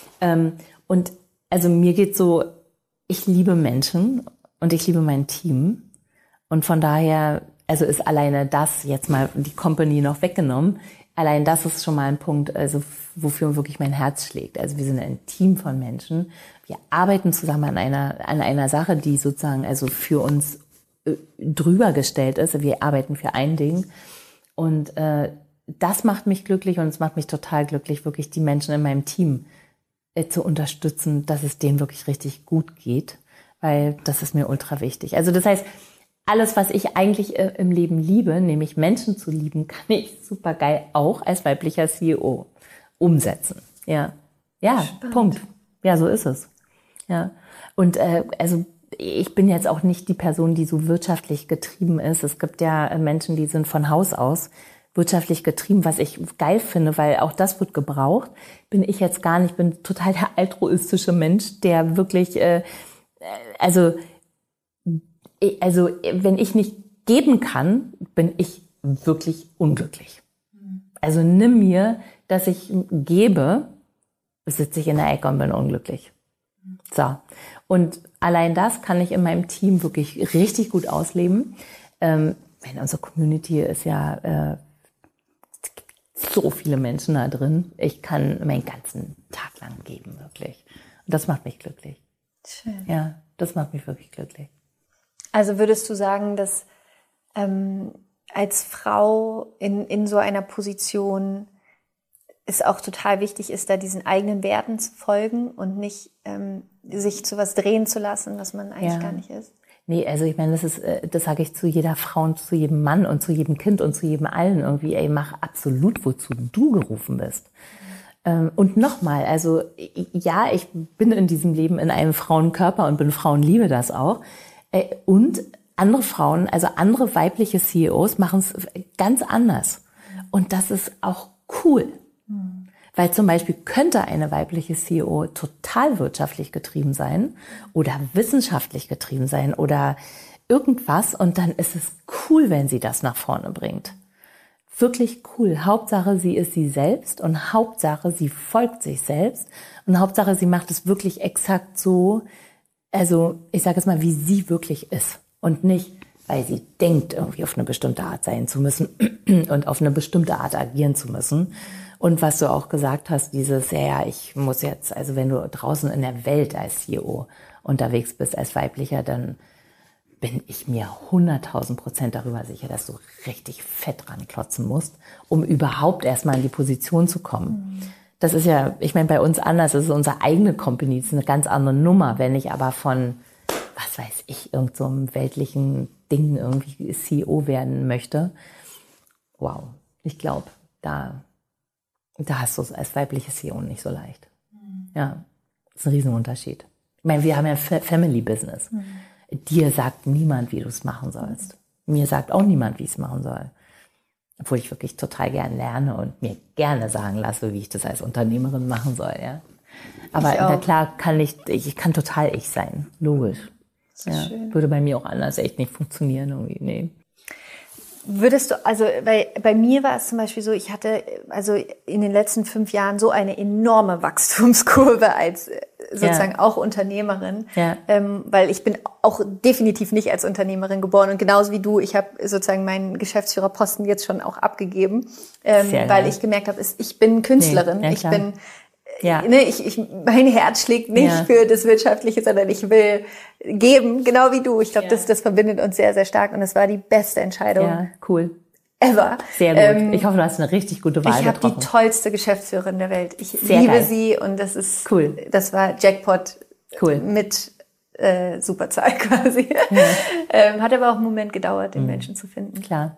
Und also mir geht so, ich liebe Menschen und ich liebe mein Team. Und von daher, also ist alleine das, jetzt mal die Company noch weggenommen, allein das ist schon mal ein Punkt, also wofür wirklich mein Herz schlägt. Also wir sind ein Team von Menschen. Wir arbeiten zusammen an einer, an einer Sache, die sozusagen also für uns äh, drüber gestellt ist. Wir arbeiten für ein Ding. Und äh, das macht mich glücklich und es macht mich total glücklich, wirklich die Menschen in meinem Team äh, zu unterstützen, dass es denen wirklich richtig gut geht. Weil das ist mir ultra wichtig. Also das heißt, alles, was ich eigentlich äh, im Leben liebe, nämlich Menschen zu lieben, kann ich super geil auch als weiblicher C E O umsetzen. Ja, ja, Spannend. Punkt. Ja, so ist es. Ja, und äh, also ich bin jetzt auch nicht die Person, die so wirtschaftlich getrieben ist. Es gibt ja äh, Menschen, die sind von Haus aus wirtschaftlich getrieben, was ich geil finde, weil auch das wird gebraucht. Bin ich jetzt gar nicht. Bin total der altruistische Mensch, der wirklich, äh, also Also wenn ich nicht geben kann, bin ich wirklich unglücklich. Also nimm mir, dass ich gebe, sitze ich in der Ecke und bin unglücklich. So. Und allein das kann ich in meinem Team wirklich richtig gut ausleben. Ähm, in unserer Community ist ja äh, es gibt so viele Menschen da drin. Ich kann meinen ganzen Tag lang geben, wirklich. Und das macht mich glücklich. Schön. Ja, das macht mich wirklich glücklich. Also würdest du sagen, dass ähm, als Frau in, in so einer Position es auch total wichtig ist, da diesen eigenen Werten zu folgen und nicht ähm, sich zu was drehen zu lassen, was man eigentlich ja. gar nicht ist? Nee, also ich meine, das ist, das sage ich zu jeder Frau und zu jedem Mann und zu jedem Kind und zu jedem allen irgendwie, ey, mach absolut, wozu du gerufen bist. Mhm. Und nochmal, also ja, ich bin in diesem Leben in einem Frauenkörper und bin Frau und liebe das auch. Und andere Frauen, also andere weibliche C E Os machen es ganz anders. Und das ist auch cool. Mhm. Weil zum Beispiel könnte eine weibliche C E O total wirtschaftlich getrieben sein oder wissenschaftlich getrieben sein oder irgendwas. Und dann ist es cool, wenn sie das nach vorne bringt. Wirklich cool. Hauptsache, sie ist sie selbst und Hauptsache, sie folgt sich selbst und Hauptsache, sie macht es wirklich exakt so, also ich sage es mal, wie sie wirklich ist und nicht, weil sie denkt, irgendwie auf eine bestimmte Art sein zu müssen und auf eine bestimmte Art agieren zu müssen. Und was du auch gesagt hast, dieses, ja, ja, ich muss jetzt, also wenn du draußen in der Welt als C E O unterwegs bist, als Weiblicher, dann bin ich mir hunderttausend Prozent darüber sicher, dass du richtig fett ranklotzen musst, um überhaupt erstmal in die Position zu kommen. Mhm. Das ist ja, ich meine, bei uns anders, das ist unsere eigene Company, das ist eine ganz andere Nummer. Wenn ich aber von, was weiß ich, irgend so einem weltlichen Ding irgendwie C E O werden möchte, wow, ich glaube, da... Da hast du es als weibliche C E O nicht so leicht. Mhm. Ja, das ist ein Riesenunterschied. Ich meine, wir haben ja Family Business. Mhm. Dir sagt niemand, wie du es machen sollst. Mhm. Mir sagt auch niemand, wie ich es machen soll. Obwohl ich wirklich total gern lerne und mir gerne sagen lasse, wie ich das als Unternehmerin machen soll. Ja. Aber na klar kann ich, ich kann total ich sein. Logisch. Ja, schön. Würde bei mir auch anders echt nicht funktionieren. Irgendwie. Nee. Würdest du, also bei, bei mir war es zum Beispiel so, ich hatte also in den letzten fünf Jahren so eine enorme Wachstumskurve als sozusagen ja. auch Unternehmerin, ja. ähm, weil ich bin auch definitiv nicht als Unternehmerin geboren und genauso wie du, ich habe sozusagen meinen Geschäftsführerposten jetzt schon auch abgegeben, ähm, weil ich gemerkt habe, ich bin Künstlerin, nee, ja, ich bin Ja. Ne, ich, ich, mein Herz schlägt nicht ja. für das Wirtschaftliche, sondern ich will geben, genau wie du. Ich glaube, ja. das, das verbindet uns sehr, sehr stark und das war die beste Entscheidung. Ja, cool. Ever. Sehr gut. Ähm, ich hoffe, du hast eine richtig gute Wahl ich getroffen. Ich habe die tollste Geschäftsführerin der Welt. Ich sehr liebe geil. sie und das ist cool. Das war Jackpot cool. mit äh, Superzahl quasi. Ja. ähm, hat aber auch einen Moment gedauert, den mhm. Menschen zu finden. Klar.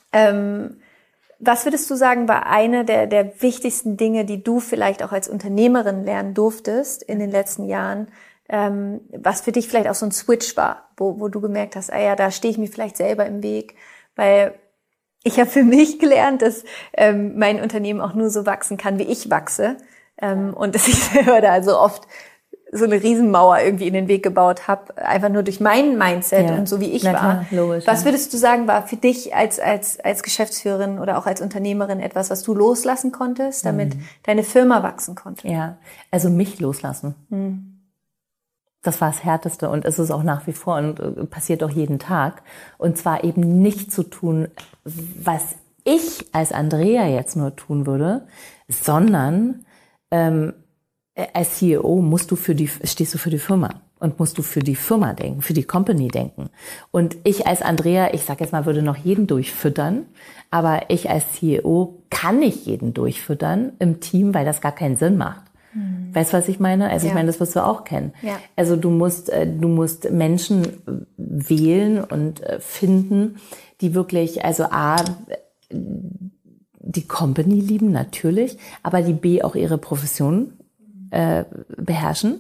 Ähm, Was würdest du sagen, war eine der, der wichtigsten Dinge, die du vielleicht auch als Unternehmerin lernen durftest in den letzten Jahren, ähm, was für dich vielleicht auch so ein Switch war, wo, wo du gemerkt hast, ah ja, da stehe ich mir vielleicht selber im Weg, weil ich habe für mich gelernt, dass ähm, mein Unternehmen auch nur so wachsen kann, wie ich wachse ähm, und dass ich selber da so oft so eine Riesenmauer irgendwie in den Weg gebaut habe, einfach nur durch mein Mindset ja. und so wie ich Na, war. Klar, logisch, was würdest du sagen, war für dich als als als Geschäftsführerin oder auch als Unternehmerin etwas, was du loslassen konntest, damit mhm. deine Firma wachsen konnte? Ja, also mich loslassen. Mhm. Das war das Härteste und es ist auch nach wie vor und passiert auch jeden Tag. Und zwar eben nicht zu tun, was ich als Andrea jetzt nur tun würde, sondern ähm, als C E O musst du für die, stehst du für die Firma und musst du für die Firma denken, für die Company denken. Und ich als Andrea, ich sag jetzt mal, würde noch jeden durchfüttern, aber ich als C E O kann nicht jeden durchfüttern im Team, weil das gar keinen Sinn macht. Hm. Weißt du, was ich meine? Also ja. ich meine, das wirst du auch kennen. Ja. Also du musst, du musst Menschen wählen und finden, die wirklich, also A, die Company lieben natürlich, aber die B auch ihre Profession Äh, beherrschen,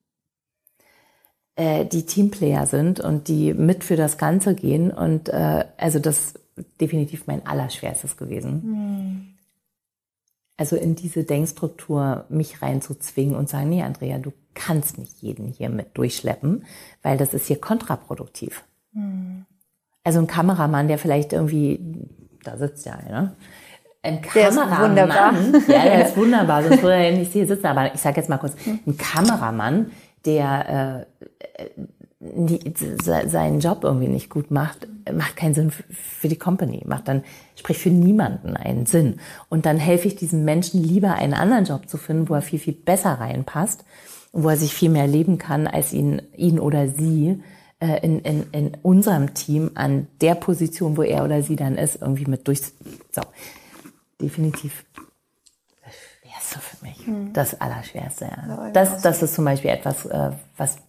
äh, die Teamplayer sind und die mit für das Ganze gehen und äh, also das ist definitiv mein Allerschwerstes gewesen. Mhm. Also in diese Denkstruktur mich reinzuzwingen und sagen, nee Andrea, du kannst nicht jeden hier mit durchschleppen, weil das ist hier kontraproduktiv. Mhm. Also ein Kameramann, der vielleicht irgendwie, da sitzt ja einer, Ein Kameramann, der ist wunderbar. Ja, der ist wunderbar, sonst würde er ja nicht hier sitzen. Aber ich sage jetzt mal kurz, ein Kameramann, der äh, die, seinen Job irgendwie nicht gut macht, macht keinen Sinn für die Company, macht dann, sprich für niemanden einen Sinn. Und dann helfe ich diesem Menschen lieber, einen anderen Job zu finden, wo er viel, viel besser reinpasst, wo er sich viel mehr leben kann, als ihn, ihn oder sie äh, in, in, in unserem Team an der Position, wo er oder sie dann ist, irgendwie mit durch. So. Definitiv das Schwerste für mich. Hm. Das Allerschwerste, ja. Das, das ist zum Beispiel etwas, was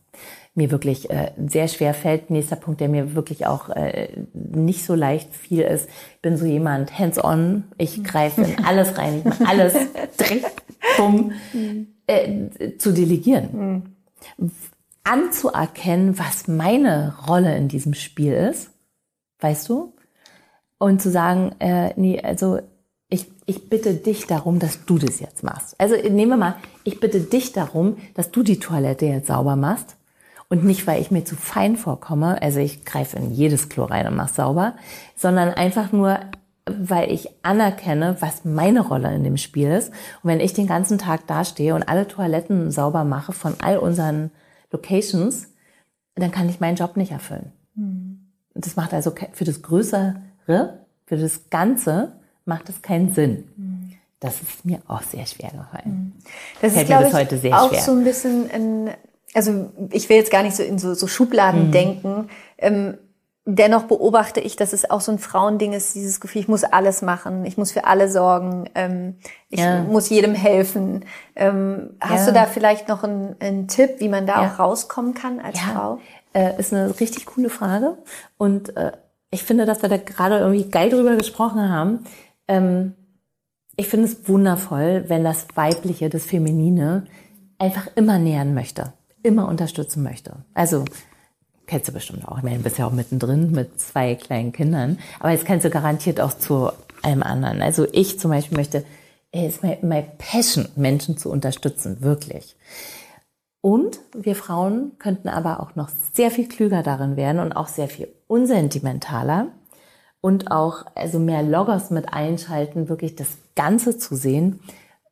mir wirklich äh, sehr schwer fällt. Nächster Punkt, der mir wirklich auch äh, nicht so leicht fiel ist, ich bin so jemand hands-on, ich greife in alles rein, ich mache alles direkt, bumm, äh, zu delegieren. Mhm. Anzuerkennen, was meine Rolle in diesem Spiel ist, weißt du? Und zu sagen, äh, nee, also ich, ich bitte dich darum, dass du das jetzt machst. Also nehmen wir mal, ich bitte dich darum, dass du die Toilette jetzt sauber machst. Und nicht, weil ich mir zu fein vorkomme, also ich greife in jedes Klo rein und mache sauber, sondern einfach nur, weil ich anerkenne, was meine Rolle in dem Spiel ist. Und wenn ich den ganzen Tag dastehe und alle Toiletten sauber mache von all unseren Locations, dann kann ich meinen Job nicht erfüllen. Mhm. Das macht also für das Größere, für das Ganze, macht es keinen Sinn. Mhm. Das ist mir auch sehr schwer gefallen. Mhm. Das Fällt ist, glaube mir bis ich, heute sehr auch schwer. so ein bisschen ein, also ich will jetzt gar nicht so in so, so Schubladen mhm. denken. Ähm, dennoch beobachte ich, dass es auch so ein Frauending ist, dieses Gefühl, ich muss alles machen, ich muss für alle sorgen, ähm, ich ja. muss jedem helfen. Ähm, hast ja. du da vielleicht noch einen, einen Tipp, wie man da ja. auch rauskommen kann als ja. Frau? Äh, ist eine richtig coole Frage. Und äh, ich finde, dass wir da gerade irgendwie geil drüber gesprochen haben. Ähm, ich finde es wundervoll, wenn das Weibliche, das Feminine einfach immer nähern möchte, immer unterstützen möchte. Also, kennst du bestimmt auch. Ich meine, du bist ja auch mittendrin mit zwei kleinen Kindern. Aber jetzt kennst du garantiert auch zu allem anderen. Also ich zum Beispiel möchte, es ist my, my passion, Menschen zu unterstützen, wirklich. Und wir Frauen könnten aber auch noch sehr viel klüger darin werden und auch sehr viel unsentimentaler und auch also mehr Logos mit einschalten, wirklich das Ganze zu sehen.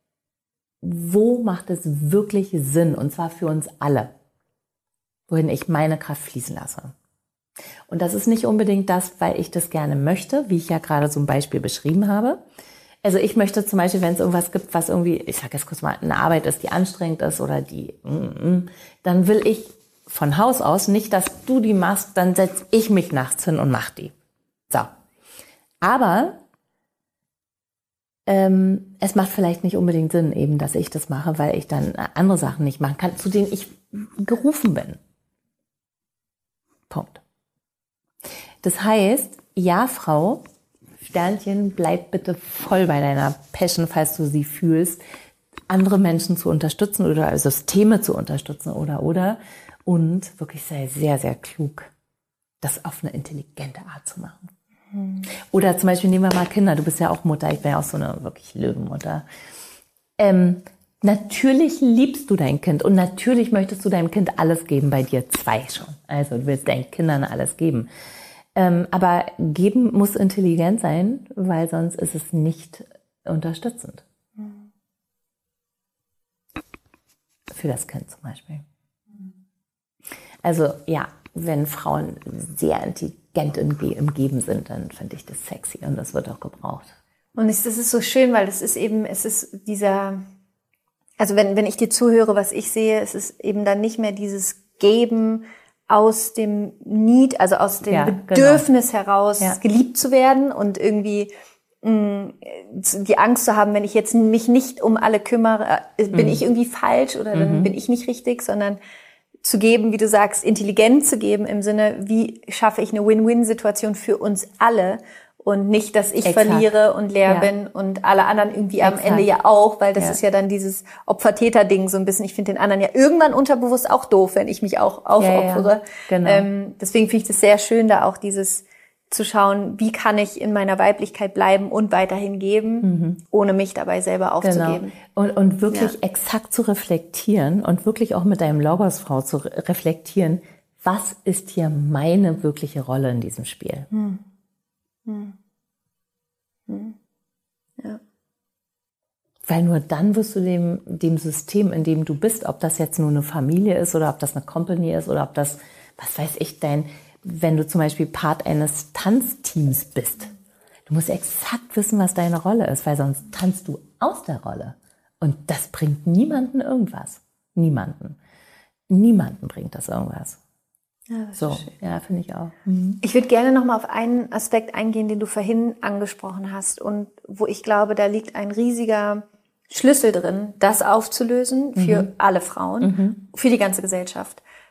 Wo macht es wirklich Sinn? Und zwar für uns alle. Wohin ich meine Kraft fließen lasse. Und das ist nicht unbedingt das, weil ich das gerne möchte, wie ich ja gerade so ein Beispiel beschrieben habe. Also ich möchte zum Beispiel, wenn es irgendwas gibt, was irgendwie, ich sage jetzt kurz mal, eine Arbeit ist, die anstrengend ist oder die, dann will ich von Haus aus nicht, dass du die machst, dann setze ich mich nachts hin und mach die. So. Aber ähm, es macht vielleicht nicht unbedingt Sinn, eben, dass ich das mache, weil ich dann andere Sachen nicht machen kann, zu denen ich gerufen bin. Punkt. Das heißt, ja, Frau, Sternchen, bleib bitte voll bei deiner Passion, falls du sie fühlst, andere Menschen zu unterstützen oder Systeme zu unterstützen oder, oder. Und wirklich sei sehr, sehr klug, das auf eine intelligente Art zu machen. Mhm. Oder zum Beispiel nehmen wir mal Kinder. Du bist ja auch Mutter. Ich bin ja auch so eine wirklich Löwenmutter. Ähm, Natürlich liebst du dein Kind und natürlich möchtest du deinem Kind alles geben, bei dir zwei schon. Also du willst deinen Kindern alles geben. Ähm, aber geben muss intelligent sein, weil sonst ist es nicht unterstützend. Mhm. Für das Kind zum Beispiel. Mhm. Also ja, wenn Frauen sehr intelligent im, Ge- im Geben sind, dann finde ich das sexy und das wird auch gebraucht. Und es, das ist so schön, weil es ist eben, es ist dieser... Also wenn, wenn ich dir zuhöre, was ich sehe, es ist eben dann nicht mehr dieses Geben aus dem Need, also aus dem ja, Bedürfnis genau. heraus, ja. geliebt zu werden und irgendwie mh, die Angst zu haben, wenn ich jetzt mich nicht um alle kümmere, bin mhm. ich irgendwie falsch oder dann mhm. bin ich nicht richtig, sondern zu geben, wie du sagst, intelligent zu geben im Sinne, wie schaffe ich eine Win-Win-Situation für uns alle. Und nicht, dass ich Exakt. verliere und leer ja. bin und alle anderen irgendwie Exakt. am Ende ja auch, weil das ja. ist ja dann dieses Opfer-Täter-Ding so ein bisschen. Ich finde den anderen ja irgendwann unterbewusst auch doof, wenn ich mich auch aufopfere. Ja, ja. Genau. Ähm, deswegen finde ich das sehr schön, da auch dieses zu schauen, wie kann ich in meiner Weiblichkeit bleiben und weiterhin geben, mhm. ohne mich dabei selber aufzugeben. Genau. Und, und wirklich ja. exakt zu reflektieren und wirklich auch mit deinem Logos-Frau zu re- reflektieren, was ist hier meine wirkliche Rolle in diesem Spiel? Hm. Hm. Hm. Ja. Weil nur dann wirst du dem, dem System, in dem du bist, ob das jetzt nur eine Familie ist oder ob das eine Company ist oder ob das, was weiß ich, dein, wenn du zum Beispiel Part eines Tanzteams bist. Du musst exakt wissen, was deine Rolle ist, weil sonst tanzt du aus der Rolle. Und das bringt niemanden irgendwas. Niemanden. Niemanden bringt das irgendwas. Ja, das so, ist schön. Ja, finde ich auch. Mhm. Ich würde gerne nochmal auf einen Aspekt eingehen, den du vorhin angesprochen hast und wo ich glaube, da liegt ein riesiger Schlüssel drin, das aufzulösen für mhm. alle Frauen, mhm. für die ganze Gesellschaft.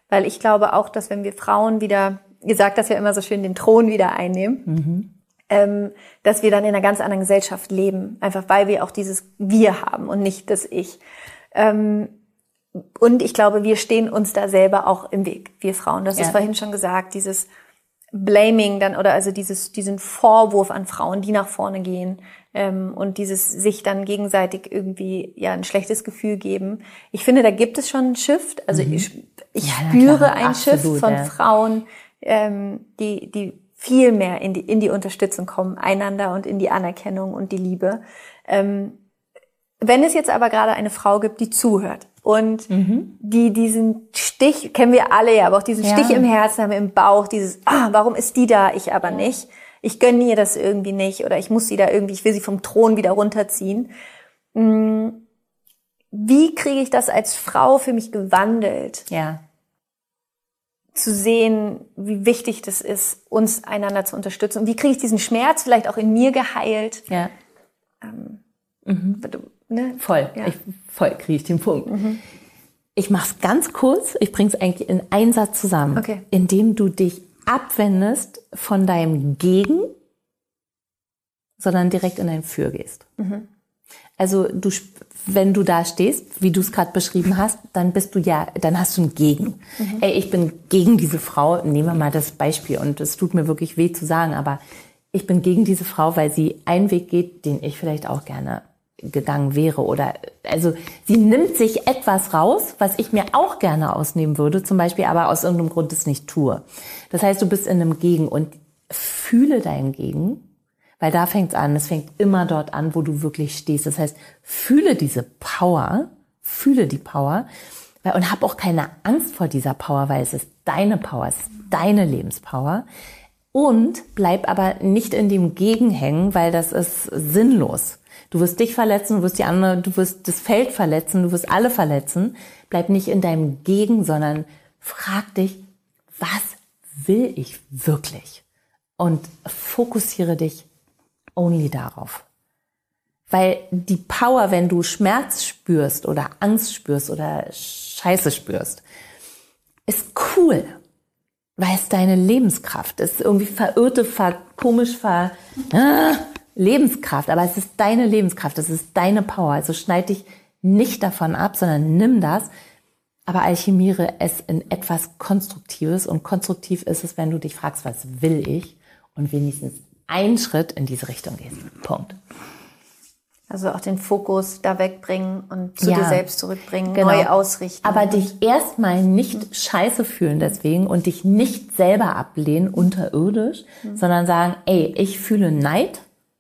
Weil ich glaube auch, dass wenn wir Frauen wieder, ihr sagt das ja immer so schön, den Thron wieder einnehmen, mhm. ähm, dass wir dann in einer ganz anderen Gesellschaft leben. Einfach weil wir auch dieses Wir haben und nicht das Ich. Ähm, und ich glaube, wir stehen uns da selber auch im Weg, wir Frauen. Das ja. ist vorhin schon gesagt, dieses Blaming dann oder also dieses diesen Vorwurf an Frauen, die nach vorne gehen ähm, und dieses sich dann gegenseitig irgendwie ja ein schlechtes Gefühl geben. Ich finde, da gibt es schon einen Shift. Also mhm. ich, ich ja, spüre klar, einen absolut, Shift von ja. Frauen, ähm, die die viel mehr in die in die Unterstützung kommen, einander und in die Anerkennung und die Liebe. Ähm, wenn es jetzt aber gerade eine Frau gibt, die zuhört und mhm. die diesen Stich, kennen wir alle ja, aber auch diesen ja. Stich im Herzen haben, im Bauch, dieses, ah, warum ist die da, ich aber nicht? Ich gönne ihr das irgendwie nicht oder ich muss sie da irgendwie, ich will sie vom Thron wieder runterziehen. Wie kriege ich das als Frau für mich gewandelt? Ja. Zu sehen, wie wichtig das ist, uns einander zu unterstützen. Und wie kriege ich diesen Schmerz vielleicht auch in mir geheilt? Ja. Ähm, mhm. ne? Voll, ja. ich, voll kriege ich den Punkt. Mhm. Ich mach's ganz kurz, ich bring's eigentlich in einen Satz zusammen, okay. indem du dich abwendest von deinem Gegen, sondern direkt in dein Für gehst. Mhm. Also du, wenn du da stehst, wie du es gerade beschrieben hast, dann bist du ja, dann hast du ein Gegen. Mhm. Ey, ich bin gegen diese Frau, nehmen wir mal das Beispiel und es tut mir wirklich weh zu sagen, aber ich bin gegen diese Frau, weil sie einen Weg geht, den ich vielleicht auch gerne gegangen wäre oder, also sie nimmt sich etwas raus, was ich mir auch gerne ausnehmen würde, zum Beispiel, aber aus irgendeinem Grund es nicht tue. Das heißt, du bist in einem Gegen und fühle dein Gegen, weil da fängt's an, es fängt immer dort an, wo du wirklich stehst. Das heißt, fühle diese Power, fühle die Power und hab auch keine Angst vor dieser Power, weil es ist deine Power, es ist deine Lebenspower. Und bleib aber nicht in dem Gegen hängen, weil das ist sinnlos. Du wirst dich verletzen, du wirst die andere, du wirst das Feld verletzen, du wirst alle verletzen. Bleib nicht in deinem Gegen, sondern frag dich, was will ich wirklich? Und fokussiere dich only darauf. Weil die Power, wenn du Schmerz spürst oder Angst spürst oder Scheiße spürst, ist cool. Weil es deine Lebenskraft ist. Irgendwie verirrte, ver, komisch, ver, äh, Lebenskraft. Aber es ist deine Lebenskraft. Es ist deine Power. Also schneid dich nicht davon ab, sondern nimm das. Aber alchemiere es in etwas Konstruktives. Und konstruktiv ist es, wenn du dich fragst, was will ich? Und wenigstens einen Schritt in diese Richtung gehst. Punkt. Also auch den Fokus da wegbringen und zu ja, dir selbst zurückbringen, genau. neu ausrichten. Aber dich erstmal nicht scheiße fühlen deswegen und dich nicht selber ablehnen, unterirdisch, mhm. sondern sagen, ey, ich fühle Neid.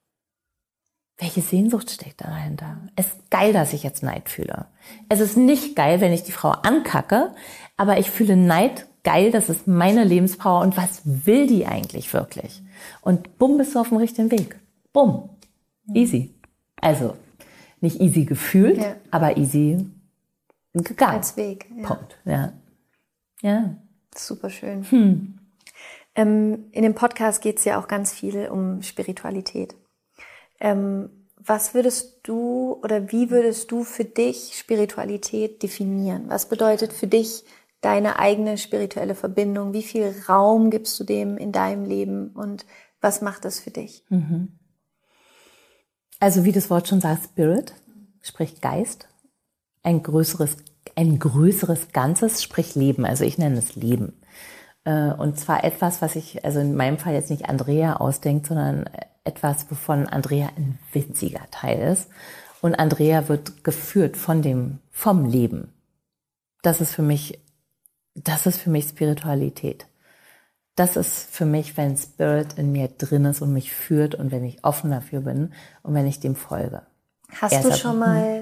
Welche Sehnsucht steckt da dahinter? Es ist geil, dass ich jetzt Neid fühle. Es ist nicht geil, wenn ich die Frau ankacke, aber ich fühle Neid, geil, das ist meine Lebenspower und was will die eigentlich wirklich? Und bumm, bist du auf dem richtigen Weg. Bumm. Easy. Also, nicht easy gefühlt, ja. aber easy gegangen. Als Weg. Ja. Punkt. Ja. Ja. Super schön. Hm. Ähm, in dem Podcast geht es ja auch ganz viel um Spiritualität. Ähm, was würdest du oder wie würdest du für dich Spiritualität definieren? Was bedeutet für dich deine eigene spirituelle Verbindung? Wie viel Raum gibst du dem in deinem Leben und was macht das für dich? Mhm. Also wie das Wort schon sagt, Spirit, sprich Geist, ein größeres, ein größeres Ganzes, sprich Leben. Also ich nenne es Leben. Und zwar etwas, was ich, also in meinem Fall jetzt nicht Andrea ausdenkt, sondern etwas, wovon Andrea ein winziger Teil ist. Und Andrea wird geführt von dem, vom Leben. Das ist für mich, das ist für mich Spiritualität. Das ist für mich, wenn Spirit in mir drin ist und mich führt und wenn ich offen dafür bin und wenn ich dem folge. Hast Erst du schon mal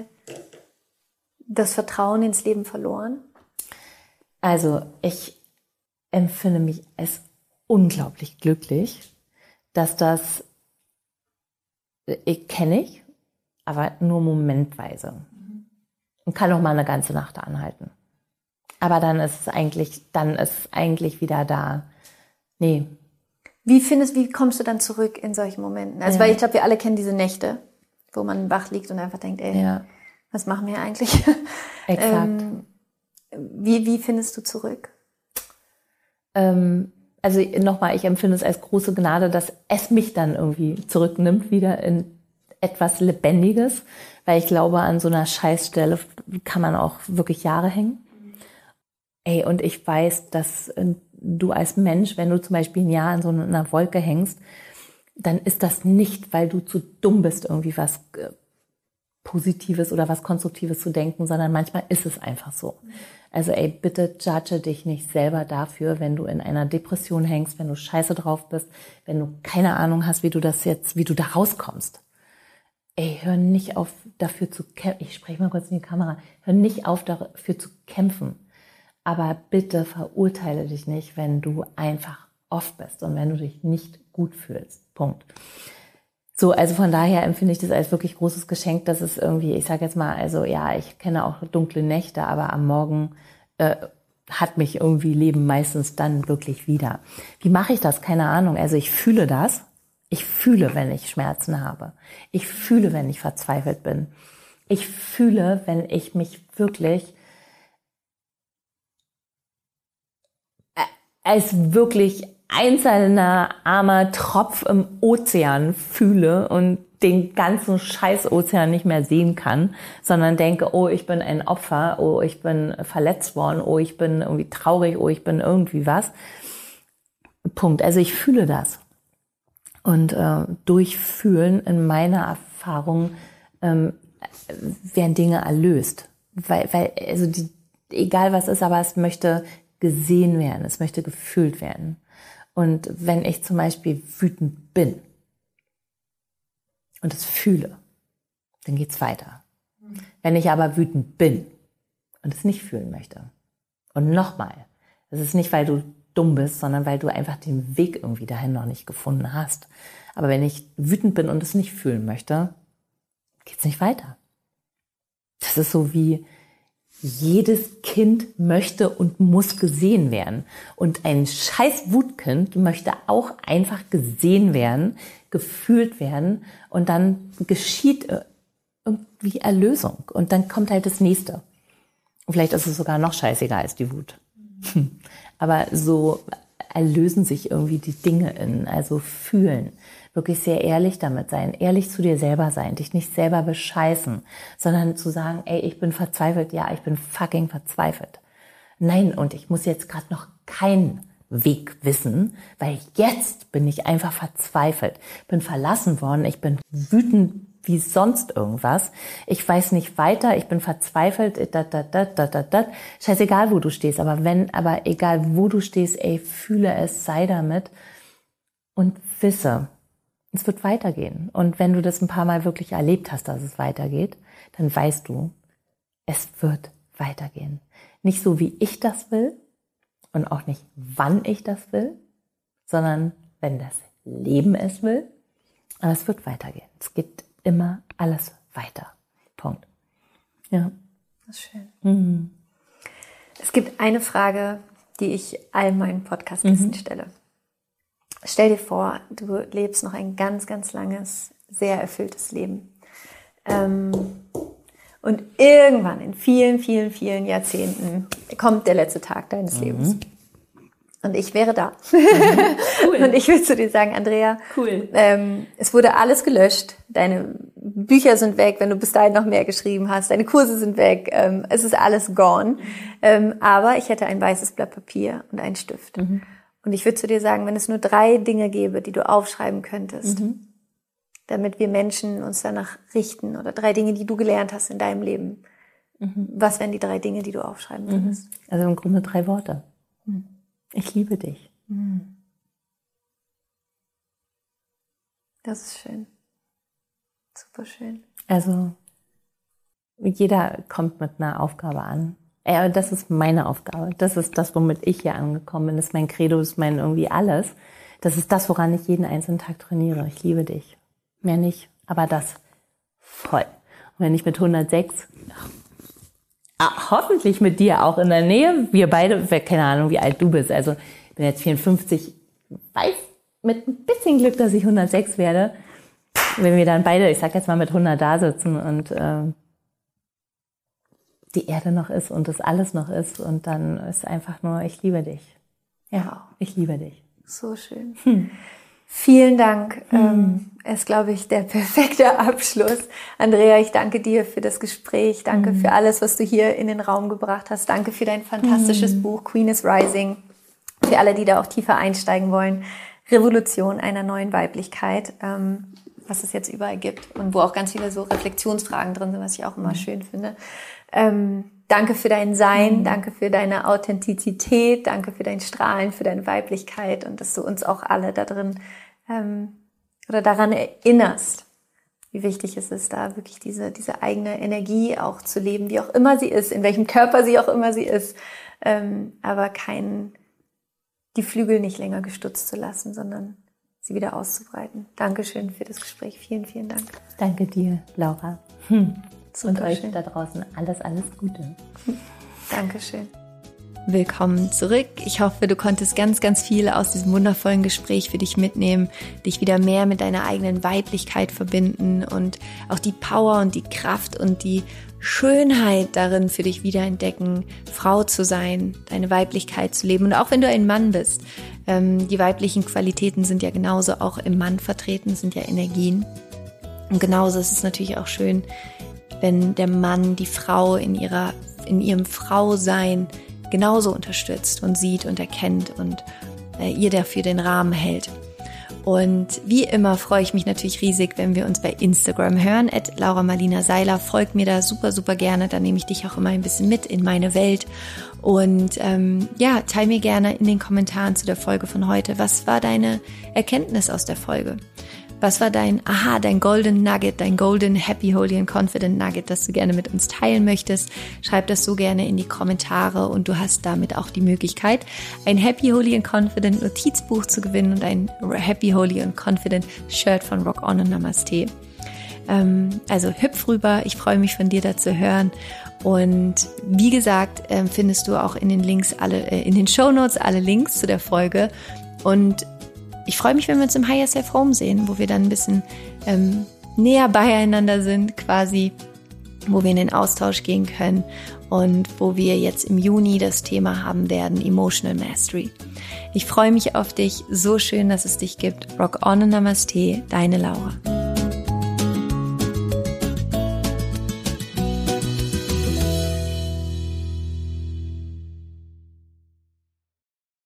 das Vertrauen ins Leben verloren? Also ich empfinde mich als unglaublich glücklich, dass das, ich kenne ich, aber nur momentweise. Und kann auch mal eine ganze Nacht anhalten. Aber dann ist es eigentlich, dann ist es eigentlich wieder da. Nee. Wie findest, wie kommst du dann zurück in solchen Momenten? Also, ja. weil ich glaube, wir alle kennen diese Nächte, wo man wach liegt und einfach denkt, ey, ja. was machen wir eigentlich? Exakt. ähm, wie, wie findest du zurück? Ähm, also nochmal, ich empfinde es als große Gnade, dass es mich dann irgendwie zurücknimmt, wieder in etwas Lebendiges, weil ich glaube, an so einer Scheißstelle kann man auch wirklich Jahre hängen. Ey, und ich weiß, dass du als Mensch, wenn du zum Beispiel ein Jahr in so einer Wolke hängst, dann ist das nicht, weil du zu dumm bist, irgendwie was Positives oder was Konstruktives zu denken, sondern manchmal ist es einfach so. Also ey, bitte judge dich nicht selber dafür, wenn du in einer Depression hängst, wenn du scheiße drauf bist, wenn du keine Ahnung hast, wie du das jetzt, wie du da rauskommst. Ey, hör nicht auf, dafür zu kämpfen. Ich spreche mal kurz in die Kamera. Hör nicht auf, dafür zu kämpfen. Aber bitte verurteile dich nicht, wenn du einfach off bist und wenn du dich nicht gut fühlst. Punkt. So, also von daher empfinde ich das als wirklich großes Geschenk, dass es irgendwie, ich sage jetzt mal, also ja, ich kenne auch dunkle Nächte, aber am Morgen äh, hat mich irgendwie Leben meistens dann wirklich wieder. Wie mache ich das? Keine Ahnung. Also ich fühle das. Ich fühle, wenn ich Schmerzen habe. Ich fühle, wenn ich verzweifelt bin. Ich fühle, wenn ich mich wirklich als wirklich einzelner armer Tropf im Ozean fühle und den ganzen scheiß Ozean nicht mehr sehen kann, sondern denke, oh, ich bin ein Opfer, oh, ich bin verletzt worden, oh, ich bin irgendwie traurig, oh, ich bin irgendwie was. Punkt. Also ich fühle das. Und äh, durch Fühlen in meiner Erfahrung ähm, werden Dinge erlöst. Weil, weil also die, egal was ist, aber es möchte gesehen werden, es möchte gefühlt werden. Und wenn ich zum Beispiel wütend bin und es fühle, dann geht's weiter. Mhm. Wenn ich aber wütend bin und es nicht fühlen möchte, und nochmal, das ist nicht, weil du dumm bist, sondern weil du einfach den Weg irgendwie dahin noch nicht gefunden hast. Aber wenn ich wütend bin und es nicht fühlen möchte, geht's nicht weiter. Das ist so wie jedes Kind möchte und muss gesehen werden. Und ein scheiß Wutkind möchte auch einfach gesehen werden, gefühlt werden und dann geschieht irgendwie Erlösung. Und dann kommt halt das Nächste. Und vielleicht ist es sogar noch scheißiger als die Wut. Aber so erlösen sich irgendwie die Dinge in, also fühlen. Wirklich sehr ehrlich damit sein, ehrlich zu dir selber sein, dich nicht selber bescheißen, sondern zu sagen, ey, ich bin verzweifelt, ja, ich bin fucking verzweifelt. Nein, und ich muss jetzt gerade noch keinen Weg wissen, weil jetzt bin ich einfach verzweifelt, bin verlassen worden, ich bin wütend wie sonst irgendwas. Ich weiß nicht weiter, ich bin verzweifelt, dat, dat, dat, dat, dat, dat. Scheißegal, wo du stehst, aber wenn, aber egal, wo du stehst, ey, fühle es, sei damit und wisse, es wird weitergehen. Und wenn du das ein paar Mal wirklich erlebt hast, dass es weitergeht, dann weißt du, es wird weitergehen. Nicht so, wie ich das will und auch nicht, wann ich das will, sondern wenn das Leben es will. Aber es wird weitergehen. Es geht immer alles weiter. Punkt. Ja. Das ist schön. Mhm. Es gibt eine Frage, die ich all meinen Podcast-Gästen mhm. stelle. Stell dir vor, du lebst noch ein ganz, ganz langes, sehr erfülltes Leben. Ähm, und irgendwann in vielen, vielen, vielen Jahrzehnten kommt der letzte Tag deines mhm. Lebens. Und ich wäre da. Mhm. Cool. Und ich will zu dir sagen, Andrea, cool. ähm, es wurde alles gelöscht. Deine Bücher sind weg, wenn du bis dahin noch mehr geschrieben hast. Deine Kurse sind weg. Ähm, es ist alles gone. Mhm. Ähm, aber ich hätte ein weißes Blatt Papier und einen Stift. Mhm. Und ich würde zu dir sagen, wenn es nur drei Dinge gäbe, die du aufschreiben könntest, mhm. damit wir Menschen uns danach richten, oder drei Dinge, die du gelernt hast in deinem Leben, mhm. was wären die drei Dinge, die du aufschreiben würdest? Mhm. Also im Grunde drei Worte. Mhm. Ich liebe dich. Mhm. Das ist schön. Super schön. Also jeder kommt mit einer Aufgabe an. Ja, das ist meine Aufgabe. Das ist das, womit ich hier angekommen bin. Das ist mein Credo, das ist mein irgendwie alles. Das ist das, woran ich jeden einzelnen Tag trainiere. Ich liebe dich. Mehr nicht, aber das voll. Und wenn ich mit hundertsechs, ah, hoffentlich mit dir auch in der Nähe, wir beide, keine Ahnung, wie alt du bist. Also ich bin jetzt vierundfünfzig, weiß mit ein bisschen Glück, dass ich hundertsechs werde. Wenn wir dann beide, ich sag jetzt mal, mit hundert da sitzen und äh, die Erde noch ist und das alles noch ist und dann ist einfach nur, ich liebe dich. Ja, ich liebe dich. So schön. Hm. Vielen Dank. Hm. Ähm, ist, glaube ich, der perfekte Abschluss. Andrea, ich danke dir für das Gespräch. Danke hm. für alles, was du hier in den Raum gebracht hast. Danke für dein fantastisches hm. Buch Queen is Rising. Für alle, die da auch tiefer einsteigen wollen. Revolution einer neuen Weiblichkeit, ähm, was es jetzt überall gibt und wo auch ganz viele so Reflexionsfragen drin sind, was ich auch immer hm. schön finde. Ähm, Danke für dein Sein, danke für deine Authentizität, danke für dein Strahlen, für deine Weiblichkeit und dass du uns auch alle da drin ähm, oder daran erinnerst, wie wichtig es ist, da wirklich diese diese eigene Energie auch zu leben, wie auch immer sie ist, in welchem Körper sie auch immer sie ist, ähm, aber keinen die Flügel nicht länger gestutzt zu lassen, sondern sie wieder auszubreiten. Dankeschön für das Gespräch. Vielen, vielen Dank. Danke dir, Laura. Hm. Und euch schön. Da draußen alles, alles Gute. Dankeschön. Willkommen zurück. Ich hoffe, du konntest ganz, ganz viel aus diesem wundervollen Gespräch für dich mitnehmen, dich wieder mehr mit deiner eigenen Weiblichkeit verbinden und auch die Power und die Kraft und die Schönheit darin für dich wiederentdecken, Frau zu sein, deine Weiblichkeit zu leben. Und auch wenn du ein Mann bist, ähm, die weiblichen Qualitäten sind ja genauso auch im Mann vertreten, sind ja Energien. Und genauso ist es natürlich auch schön, wenn der Mann die Frau in ihrer, in ihrem Frausein genauso unterstützt und sieht und erkennt und äh, ihr dafür den Rahmen hält. Und wie immer freue ich mich natürlich riesig, wenn wir uns bei Instagram hören, at Laura Marlina Seiler. Folgt mir da super, super gerne, da nehme ich dich auch immer ein bisschen mit in meine Welt. Und ähm, ja, teile mir gerne in den Kommentaren zu der Folge von heute, was war deine Erkenntnis aus der Folge? Was war dein, aha, dein Golden Nugget, dein Golden Happy, Holy and Confident Nugget, das du gerne mit uns teilen möchtest? Schreib das so gerne in die Kommentare und du hast damit auch die Möglichkeit, ein Happy, Holy and Confident Notizbuch zu gewinnen und ein Happy, Holy and Confident Shirt von Rock On und Namaste. Ähm, also hüpf rüber, ich freue mich von dir da zu hören. Und wie gesagt, ähm, findest du auch in den Links alle, äh, in den Shownotes alle Links zu der Folge. Und ich freue mich, wenn wir uns im Higher Self Home sehen, wo wir dann ein bisschen ähm, näher beieinander sind, quasi, wo wir in den Austausch gehen können und wo wir jetzt im Juni das Thema haben werden, Emotional Mastery. Ich freue mich auf dich, so schön, dass es dich gibt. Rock on und Namaste, deine Laura.